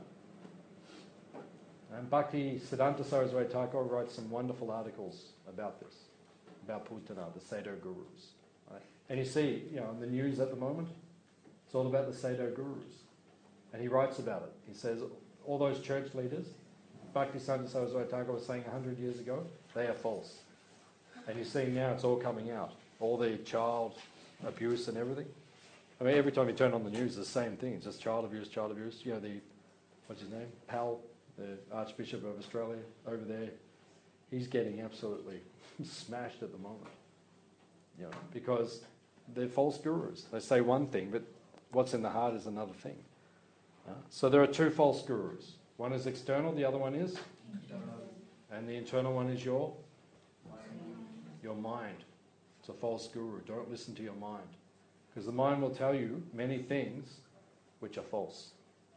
And Bhakti Siddhanta Saraswati Thakur writes some wonderful articles about this, about Putana, the Sado gurus. Right? And you see, you know, in the news at the moment, it's all about the Sado gurus. And he writes about it. He says, all those church leaders, Bhakti Siddhanta Saraswati Thakur was saying a hundred years ago, they are false. And you see now it's all coming out. All the child abuse and everything. I mean, every time you turn on the news, it's the same thing. It's just child abuse, child abuse. You know, the, what's his name? Powell, the Archbishop of Australia over there, he's getting absolutely smashed at the moment. You know, because they're false gurus. They say one thing, but what's in the heart is another thing. Uh, so there are two false gurus. One is external, the other one is? And the internal one is your? Your mind. It's a false guru. Don't listen to your mind. Because the mind will tell you many things which are false.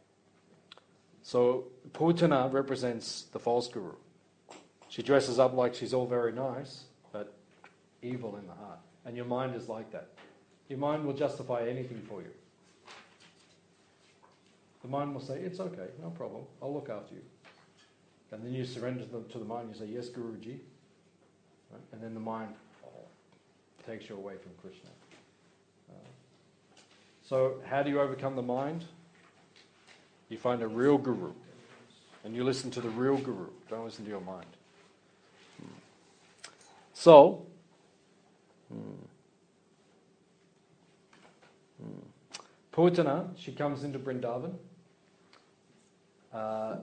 So Putana represents the false guru. She dresses up like she's all very nice, but evil in the heart. And your mind is like that. Your mind will justify anything for you. The mind will say, it's okay, no problem, I'll look after you. And then you surrender to the, to the mind, you say, yes, Guruji. Right? And then the mind oh, takes you away from Krishna. Uh, so how do you overcome the mind? You find a real guru. And you listen to the real guru. Don't listen to your mind. Hmm. So, hmm. Hmm. Putana, she comes into Vrindavan. Uh,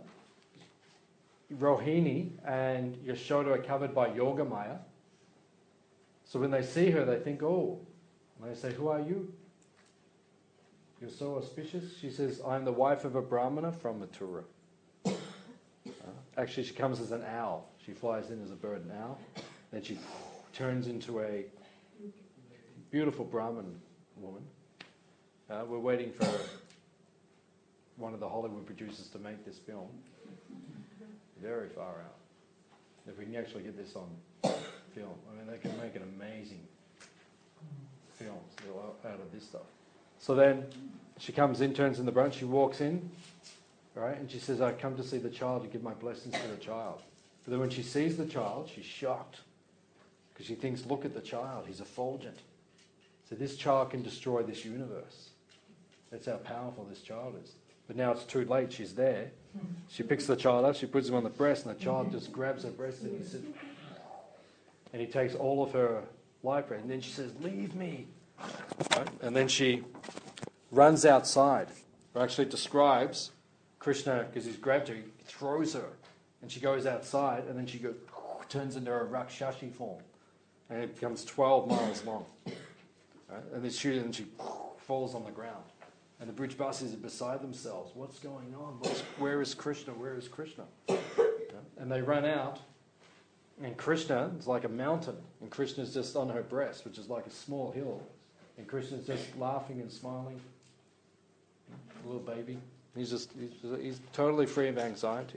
Rohini and Yashoda are covered by Yogamaya. So when they see her, they think, oh. And they say, who are you? You're so auspicious. She says, I'm the wife of a Brahmana from Mathura. Uh, actually, she comes as an owl. She flies in as a bird, an owl. Then she turns into a beautiful Brahmin woman. Uh, we're waiting for one of the Hollywood producers to make this film. Very far out. If we can actually get this on film, I mean, they can make an amazing film out of this stuff. So then she comes in, turns in the brunch, she walks in, right, and she says, I come to see the child to give my blessings to the child. But then when she sees the child, she's shocked because she thinks, look at the child, he's effulgent. So this child can destroy this universe. That's how powerful this child is. But now it's too late, she's there. She picks the child up, she puts him on the breast, and the child just grabs her breast and he says, and he takes all of her life breath, and then she says, leave me. Right? And then she runs outside, or actually describes Krishna, because he's grabbed her, he throws her, and she goes outside, and then she goes, turns into a Rakshashi form, and it becomes twelve miles long. Right? And then she, and she falls on the ground. And the bridge buses are beside themselves. What's going on? What's, where is Krishna? Where is Krishna? And they run out, and Krishna is like a mountain, and Krishna's just on her breast, which is like a small hill. And Krishna's just laughing and smiling. A little baby. He's just he's, he's totally free of anxiety.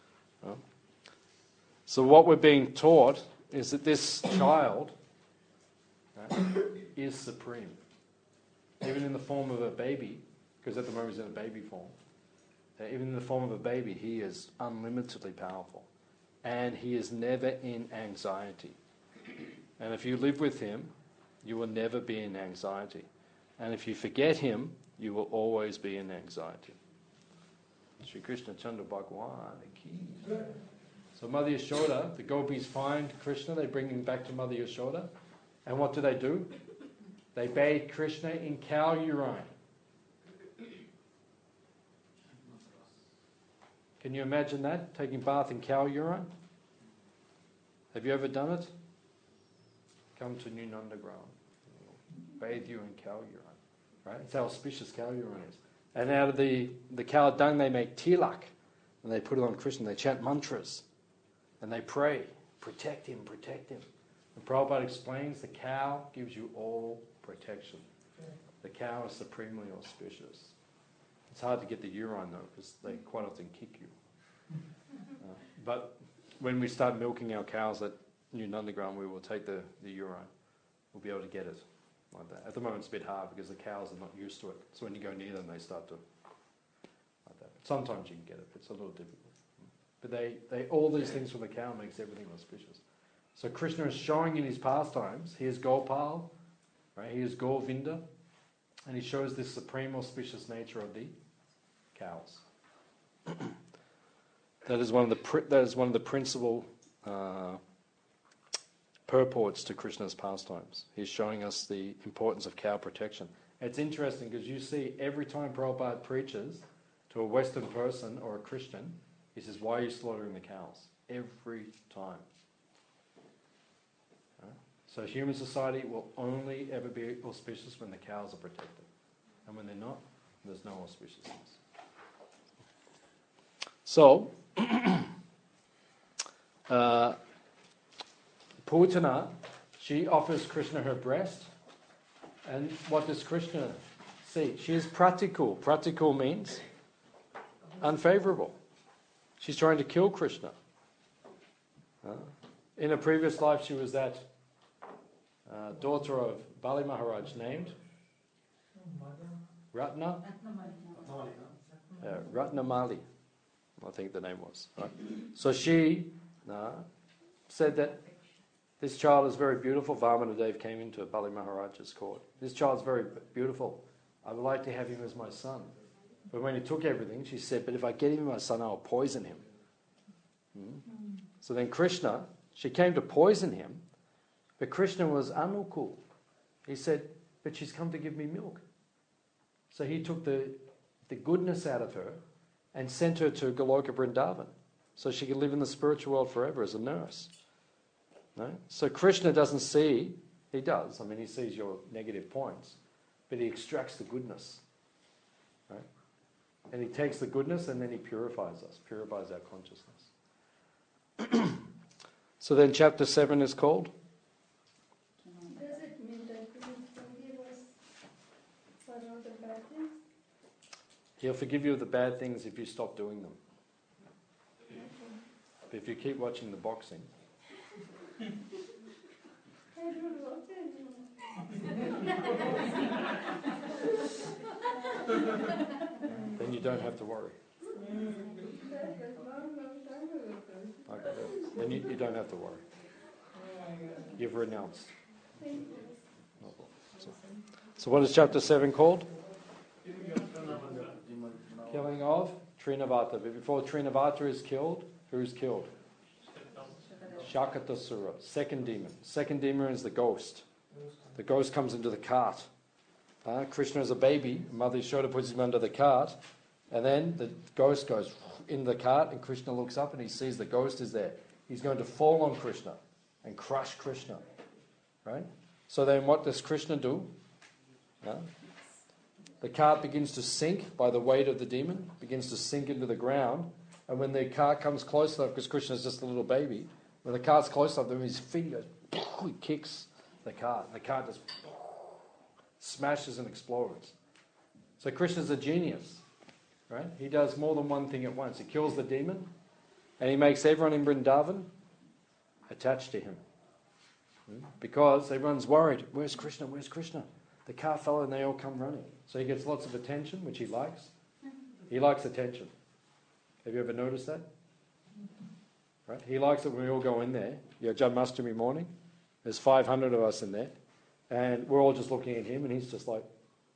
So what we're being taught is that this child right, is supreme. Even in the form of a baby, because at the moment he's in a baby form, even in the form of a baby, he is unlimitedly powerful. And he is never in anxiety. And if you live with him, you will never be in anxiety. And if you forget him, you will always be in anxiety. Sri Krishna Chandra Bhagwan ki. So Mother Yashoda, the gopis find Krishna, they bring him back to Mother Yashoda. And what do they do? They bathe Krishna in cow urine. Can you imagine that? Taking bath in cow urine? Have you ever done it? Come to New Nandagram. Bathe you in cow urine. Right? That's how auspicious cow urine is. And out of the, the cow dung they make tilak. And they put it on Krishna. They chant mantras. And they pray. Protect him, protect him. And Prabhupada explains the cow gives you all protection. The cow is supremely auspicious. It's hard to get the urine though, because they quite often kick you. Uh, but when we start milking our cows at New Nandagram, we will take the, the urine. We'll be able to get it like that. At the moment it's a bit hard because the cows are not used to it. So when you go near them, they start to like that. Sometimes you can get it, but it's a little difficult. But they, they all these things for the cow makes everything auspicious. So Krishna is showing in his pastimes, he is Gopal, right? He is Govinda, and he shows this supreme auspicious nature of the cows. That is one of the pri- that is one of the principal uh, purports to Krishna's pastimes. He's showing us the importance of cow protection. It's interesting because you see every time Prabhupada preaches to a Western person or a Christian, he says, "Why are you slaughtering the cows?" Every time. So human society will only ever be auspicious when the cows are protected. And when they're not, there's no auspiciousness. So, uh, Putana, she offers Krishna her breast. And what does Krishna see? She is pratikul. Pratikul means unfavorable. She's trying to kill Krishna. Uh, in a previous life, she was that Uh, daughter of Bali Maharaj named Ratna uh, Ratnamali, I think the name was. Right? So she uh, said that This child is very beautiful. Vamanadev came into Bali Maharaja's court. This child's very beautiful. I would like to have him as my son. But when he took everything, she said, but if I get him my son, I'll poison him. Hmm? So then Krishna, she came to poison him, but Krishna was anukul. He said, but she's come to give me milk. So he took the, the goodness out of her and sent her to Goloka Vrindavan so she could live in the spiritual world forever as a nurse. No? So Krishna doesn't see, he does, I mean he sees your negative points, but he extracts the goodness. Right? And he takes the goodness and then he purifies us, purifies our consciousness. So then chapter seven is called? Does it mean that he will forgive us for all the bad things? He'll forgive you of the bad things if you stop doing them. But if you keep watching the boxing, I don't watch anymore. then you don't have to worry. That was long, long time ago. Okay, then you, you don't have to worry. You've renounced. Thank you. So, so what is chapter seven called? Killing of Trinavata. But before Trinavata is killed, who is killed? Shakatasura, second demon. Second demon is the ghost. The ghost comes into the cart. Uh, Krishna is a baby. Mother Yashoda puts him under the cart. And then the ghost goes in the cart and Krishna looks up and he sees the ghost is there. He's going to fall on Krishna and crush Krishna. Right? So then what does Krishna do? Uh, the cart begins to sink by the weight of the demon, begins to sink into the ground. And when the cart comes close enough, because Krishna is just a little baby, when the cart's close enough, then his feet goes, he kicks the cart. And the cart just smashes and explodes. So Krishna's a genius, right? He does more than one thing at once. He kills the demon, and he makes everyone in Vrindavan attached to him. Because everyone's worried, where's Krishna, where's Krishna? The car fell and they all come running. So he gets lots of attention, which he likes. He likes attention. Have you ever noticed that? Right? He likes it when we all go in there. You know, Janmashtami morning. There's five hundred of us in there. And we're all just looking at him and he's just like...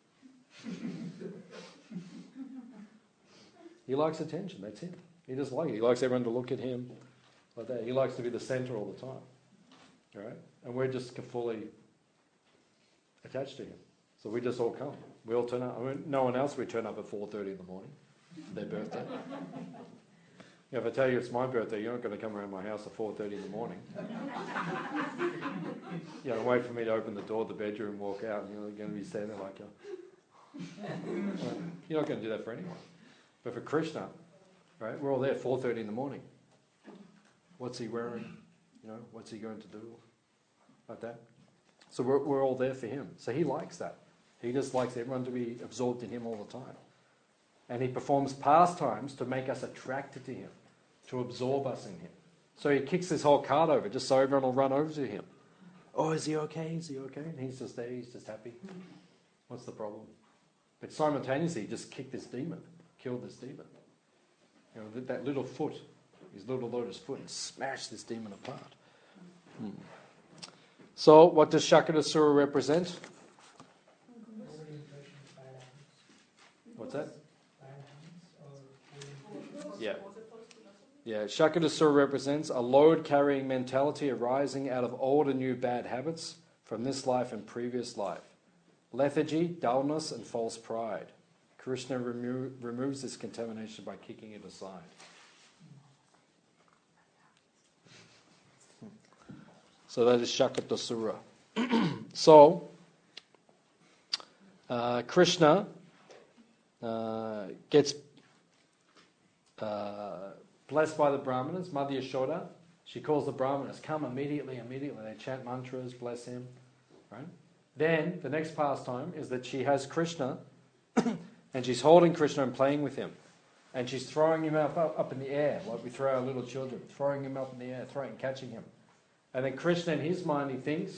He likes attention, that's him. He just likes it. He likes everyone to look at him like that. He likes to be the centre all the time. All right? And we're just fully attached to him. So we just all come. We all turn up. I mean, no one else, we turn up at four thirty in the morning. Their birthday. Yeah, if I tell you it's my birthday, you're not going to come around my house at four thirty in the morning. You know, wait for me to open the door of the bedroom, walk out, and you're going to be standing there like, a... You're not going to do that for anyone. But for Krishna, right, we're all there at four thirty in the morning. What's he wearing? You know, what's he going to do? Like that. So we're, we're all there for him. So he likes that. He just likes everyone to be absorbed in him all the time. And he performs pastimes to make us attracted to him, to absorb us in him. So he kicks this whole cart over just so everyone will run over to him. Oh, is he okay? Is he okay? And he's just there, he's just happy. What's the problem? But simultaneously, he just kicked this demon, killed this demon. You know, that, that little foot, his little lotus foot, and smashed this demon apart. Hmm. So, what does Shakatasura represent? What's that? Yeah. Yeah, Shakatasura represents a load-carrying mentality arising out of old and new bad habits from this life and previous life. Lethargy, dullness, and false pride. Krishna remo- removes this contamination by kicking it aside. So that is Shakatasura. So, uh, Krishna uh, gets uh, blessed by the Brahmanas. Mother Yashoda, she calls the Brahmanas, come immediately, immediately. They chant mantras, bless him. Right? Then, the next pastime is that she has Krishna, and she's holding Krishna and playing with him. And she's throwing him up, up, up in the air, like we throw our little children, throwing him up in the air, throwing, catching him. And then Krishna, in his mind, he thinks,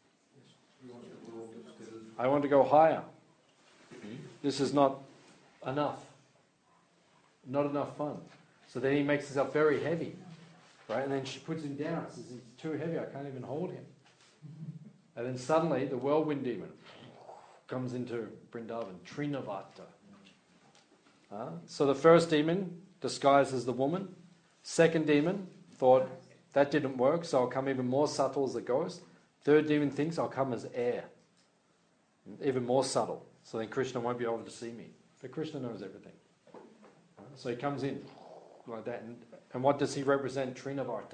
I want to go higher. This is not enough. Not enough fun. So then he makes himself very heavy. right? And then she puts him down. Says he's too heavy. I can't even hold him. And then suddenly the whirlwind demon comes into Vrindavan, Trinavata. Uh, so the first demon disguised as the woman. Second demon thought that didn't work, so I'll come even more subtle as a ghost. Third demon thinks I'll come as air, even more subtle. So then Krishna won't be able to see me. But Krishna knows everything. Uh, so he comes in like that. And, and what does he represent? Trinavarta.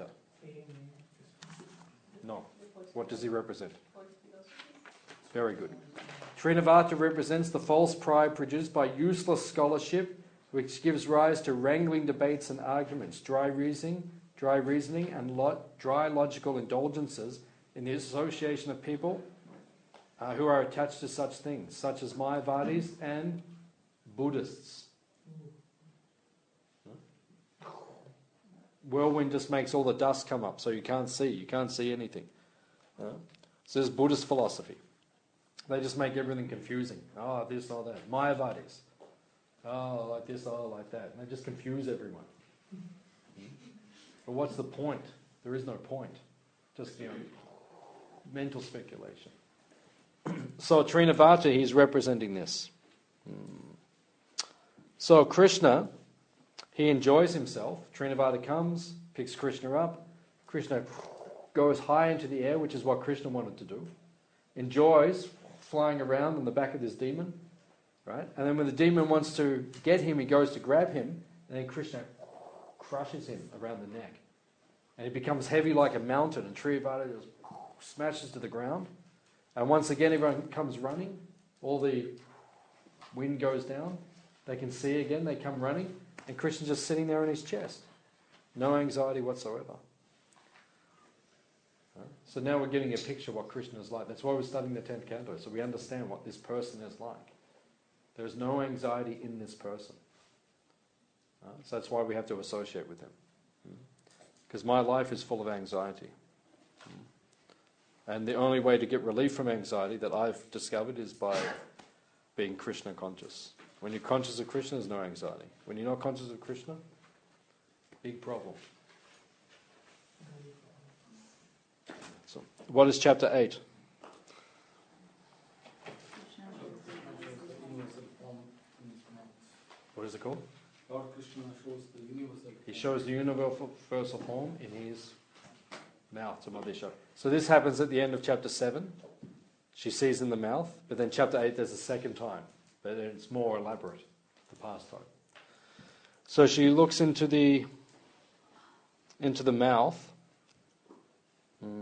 No. What does he represent? Very good. Trinavarta represents the false pride produced by useless scholarship, which gives rise to wrangling debates and arguments, dry reasoning, dry reasoning, and lo- dry logical indulgences in the association of people uh, who are attached to such things, such as Mayavadis and Buddhists. Whirlwind just makes all the dust come up, so you can't see. You can't see anything. Uh, so this is Buddhist philosophy. They just make everything confusing. Oh, this or that. Mayavadis. Oh, like this, oh, like that. And they just confuse everyone. But what's the point? There is no point. Just, you know, mental speculation. So Trinavarta, he's representing this. So Krishna, he enjoys himself. Trinavarta comes, picks Krishna up. Krishna goes high into the air, which is what Krishna wanted to do. Enjoys flying around on the back of this demon, right? And then when the demon wants to get him, he goes to grab him, and then Krishna crushes him around the neck. And he becomes heavy like a mountain, and Trinavarta just smashes to the ground. And once again, everyone comes running. All the wind goes down. They can see again. They come running. And Krishna's just sitting there on his chest. No anxiety whatsoever. So now we're getting a picture of what Krishna is like. That's why we're studying the tenth canto, so we understand what this person is like. There is no anxiety in this person. Uh, so that's why we have to associate with him. Because my life is full of anxiety. And the only way to get relief from anxiety that I've discovered is by being Krishna conscious. When you're conscious of Krishna, there's no anxiety. When you're not conscious of Krishna, big problem. So, what is chapter eight? What is it called? Lord Krishna shows the universal. He shows the universal form in his mouth to Madhisha. So this happens at the end of chapter seven. She sees in the mouth, but then chapter eight there's a second time, but then it's more elaborate, the pastime. So she looks into the into the mouth. Hmm.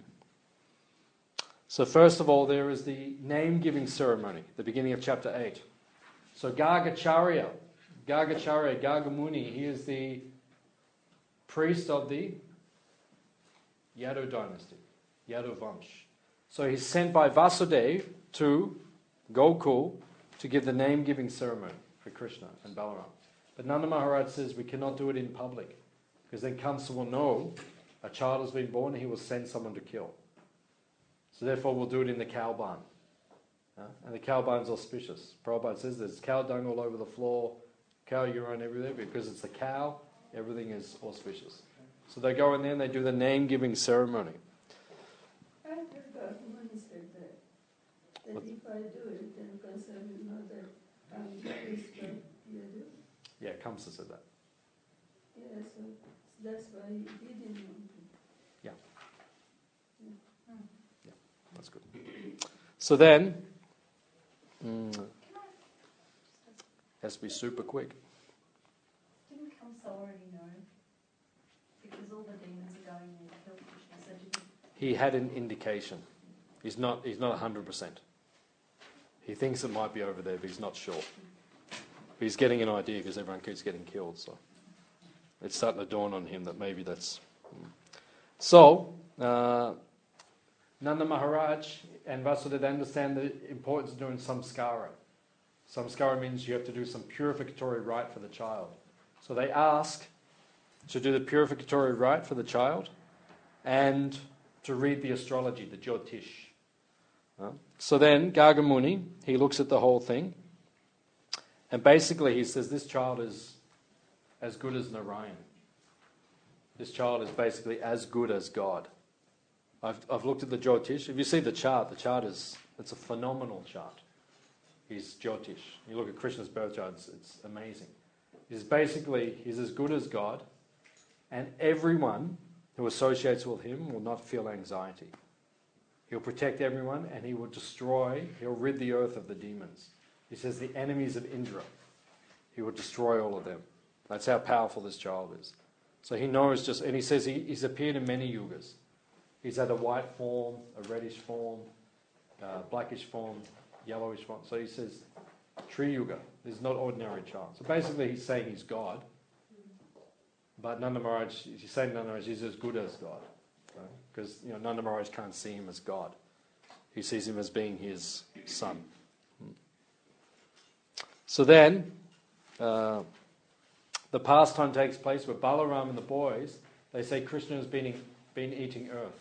So first of all, there is the name-giving ceremony, the beginning of chapter eight. So Gargacharya, Gargacharya, Gargamuni, he is the priest of the Yadu dynasty, Yadu Vansh. So he's sent by Vasudeva to Gokul to give the name-giving ceremony for Krishna and Balaram. But Nanda Maharaj says we cannot do it in public, because then Kamsa will know a child has been born and he will send someone to kill. So therefore we'll do it in the cow barn. Uh, and the cow barn's auspicious. Prabhupada says there's cow dung all over the floor, cow urine everywhere, because it's the cow, everything is auspicious. So they go in there and they do the name-giving ceremony. I heard Bhagavan said that, that What? if I do it, then Kansa will know that I'm the priest of Yadu. Yeah, Kamsa said that. Yeah, so that's why he didn't want to. That's good. So then, mm, has to be super quick. Didn't Kamsa already know? Because all the demons are going in to kill Krishna. So did he? He had an indication. He's not. He's not a hundred percent. He thinks it might be over there, but he's not sure. But he's getting an idea because everyone keeps getting killed. So it's starting to dawn on him that maybe that's. So. Uh, Nanda Maharaj and Vasudeva understand the importance of doing samskara. Samskara means you have to do some purificatory rite for the child. So they ask to do the purificatory rite for the child and to read the astrology, the Jyotish. Uh, so then Gargamuni, he looks at the whole thing and basically he says this child is as good as Narayan. this child is basically as good as God. I've, I've looked at the Jyotish. If you see the chart, the chart is, it's a phenomenal chart. He's Jyotish. You look at Krishna's birth chart, it's, it's amazing. He's basically, he's as good as God, and everyone who associates with him will not feel anxiety. He'll protect everyone, and he will destroy, he'll rid the earth of the demons. He says the enemies of Indra, he will destroy all of them. That's how powerful this child is. So he knows just, and he says he, he's appeared in many yugas. He's had a white form, a reddish form, uh, blackish form, yellowish form. So he says, Tri Yuga is not ordinary child. So basically he's saying he's God. But Nanda Maharaj, he's saying Nanda Maharaj is as good as God. Because you know, Nanda Maharaj can't see him as God. He sees him as being his son. So then, uh, the pastime takes place where Balaram and the boys, they say Krishna has been, been eating earth.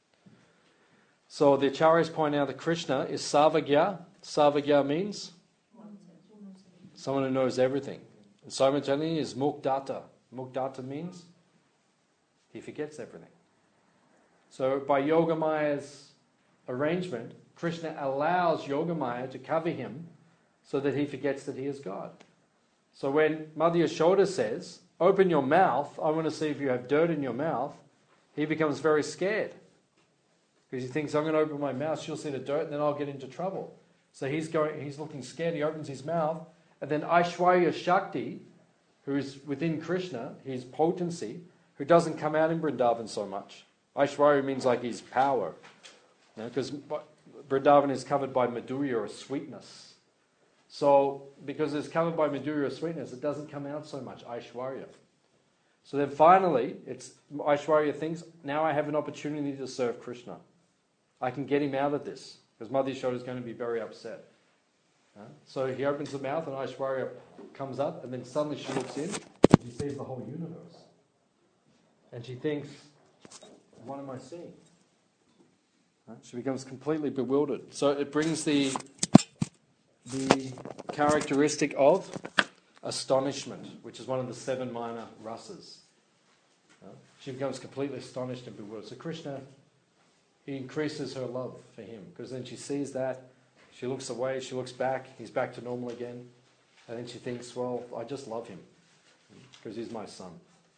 So the acharyas point out that Krishna is Sarvagya. Sarvagya means someone who knows everything. And simultaneously is Mukdata. Mukdata means he forgets everything. So by Yogamaya's arrangement, Krishna allows Yogamaya to cover him so that he forgets that he is God. So when Mother Yashoda says, open your mouth, I want to see if you have dirt in your mouth, he becomes very scared. Because he thinks, I'm going to open my mouth, she'll see the dirt, and then I'll get into trouble. So he's going, he's looking scared, he opens his mouth, and then Aishwarya Shakti, who is within Krishna, his potency, who doesn't come out in Vrindavan so much. Aishwarya means like his power. Because you know, Vrindavan is covered by Madhurya or sweetness. So, because it's covered by Madhurya or sweetness, it doesn't come out so much, Aishwarya. So then finally, it's Aishwarya thinks, now I have an opportunity to serve Krishna. I can get him out of this, because Mother Yashoda is going to be very upset. Uh, so he opens the mouth and Aishwarya comes up, and then suddenly she looks in, and she sees the whole universe. And she thinks, what am I seeing? Uh, she becomes completely bewildered. So it brings the the characteristic of astonishment, which is one of the seven minor rasas. Uh, she becomes completely astonished and bewildered. So Krishna, he increases her love for him, because then she sees that, she looks away, she looks back, he's back to normal again, and then she thinks, well, I just love him, because he's my son.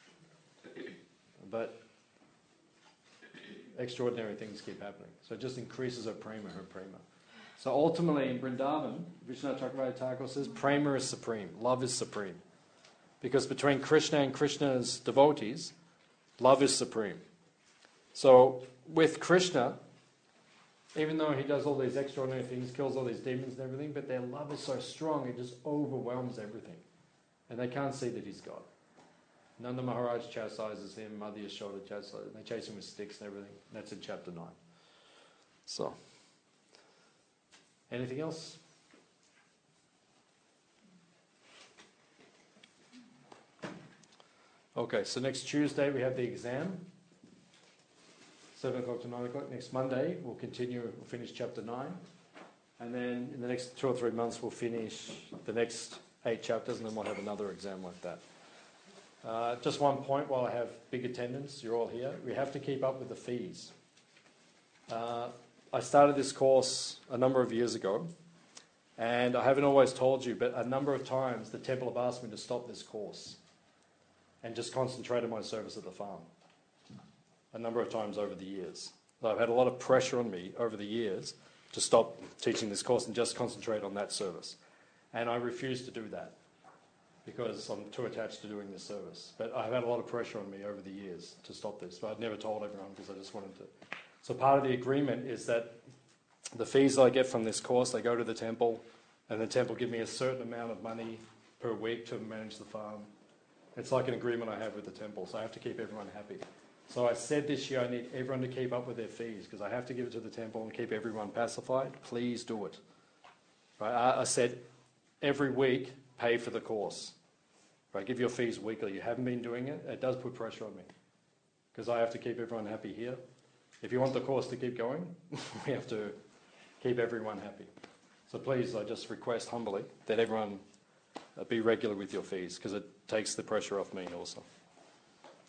But extraordinary things keep happening. So it just increases her prema, her prema. So ultimately in Vrindavan, Vishwanath Chakravarti Thakur says, prema is supreme, love is supreme. Because between Krishna and Krishna's devotees, love is supreme. So with Krishna, even though he does all these extraordinary things, kills all these demons and everything, but their love is so strong, it just overwhelms everything. And they can't see that he's God. Nanda Maharaj chastises him, Mother Yashoda chastises him, they chase him with sticks and everything. That's in chapter nine. So, anything else? Okay, so next Tuesday we have the exam. seven o'clock to nine o'clock. Next Monday we'll continue, we'll finish chapter nine. And then in the next two or three months we'll finish the next eight chapters, and then we'll have another exam like that. Uh, just one point while I have big attendance, you're all here, we have to keep up with the fees. Uh, I started this course a number of years ago, and I haven't always told you, but a number of times the temple have asked me to stop this course and just concentrate on my service at the farm. A number of times over the years. So I've had a lot of pressure on me over the years to stop teaching this course and just concentrate on that service. And I refuse to do that because I'm too attached to doing this service. But I've had a lot of pressure on me over the years to stop this, but I'd never told everyone because I just wanted to. So part of the agreement is that the fees that I get from this course, they go to the temple, and the temple give me a certain amount of money per week to manage the farm. It's like an agreement I have with the temple, so I have to keep everyone happy. So I said this year I need everyone to keep up with their fees because I have to give it to the temple and keep everyone pacified. Please do it. Right? I, I said every week pay for the course. Right? Give your fees weekly. You haven't been doing it. It does put pressure on me because I have to keep everyone happy here. If you want the course to keep going, we have to keep everyone happy. So please, I just request humbly that everyone uh, be regular with your fees because it takes the pressure off me also.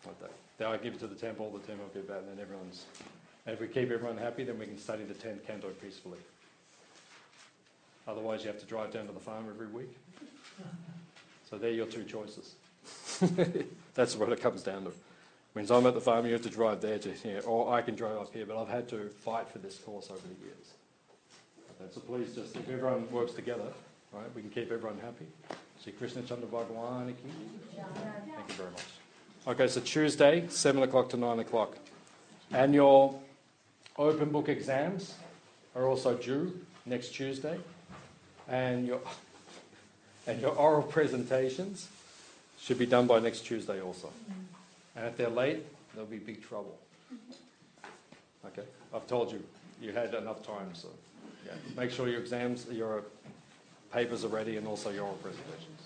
Like that. Then I give it to the temple, the temple will give that, and then everyone's. And if we keep everyone happy, then we can study the tenth canto peacefully. Otherwise, you have to drive down to the farm every week. So they're your two choices. That's what it comes down to. Means I'm at the farm, you have to drive there to here, or I can drive up here, but I've had to fight for this course over the years. Okay, so please just, if everyone works together, right, we can keep everyone happy. Sri Krishna Chandra Bhagwan ki. Thank you very much. Okay, so Tuesday, seven o'clock to nine o'clock. And your open book exams are also due next Tuesday. And your and your oral presentations should be done by next Tuesday also. And if they're late, there'll be big trouble. Okay, I've told you, you had enough time, so yeah. Make sure your exams, your papers are ready, and also your oral presentations.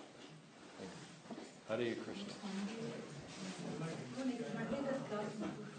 Thank you. Hare Krishna.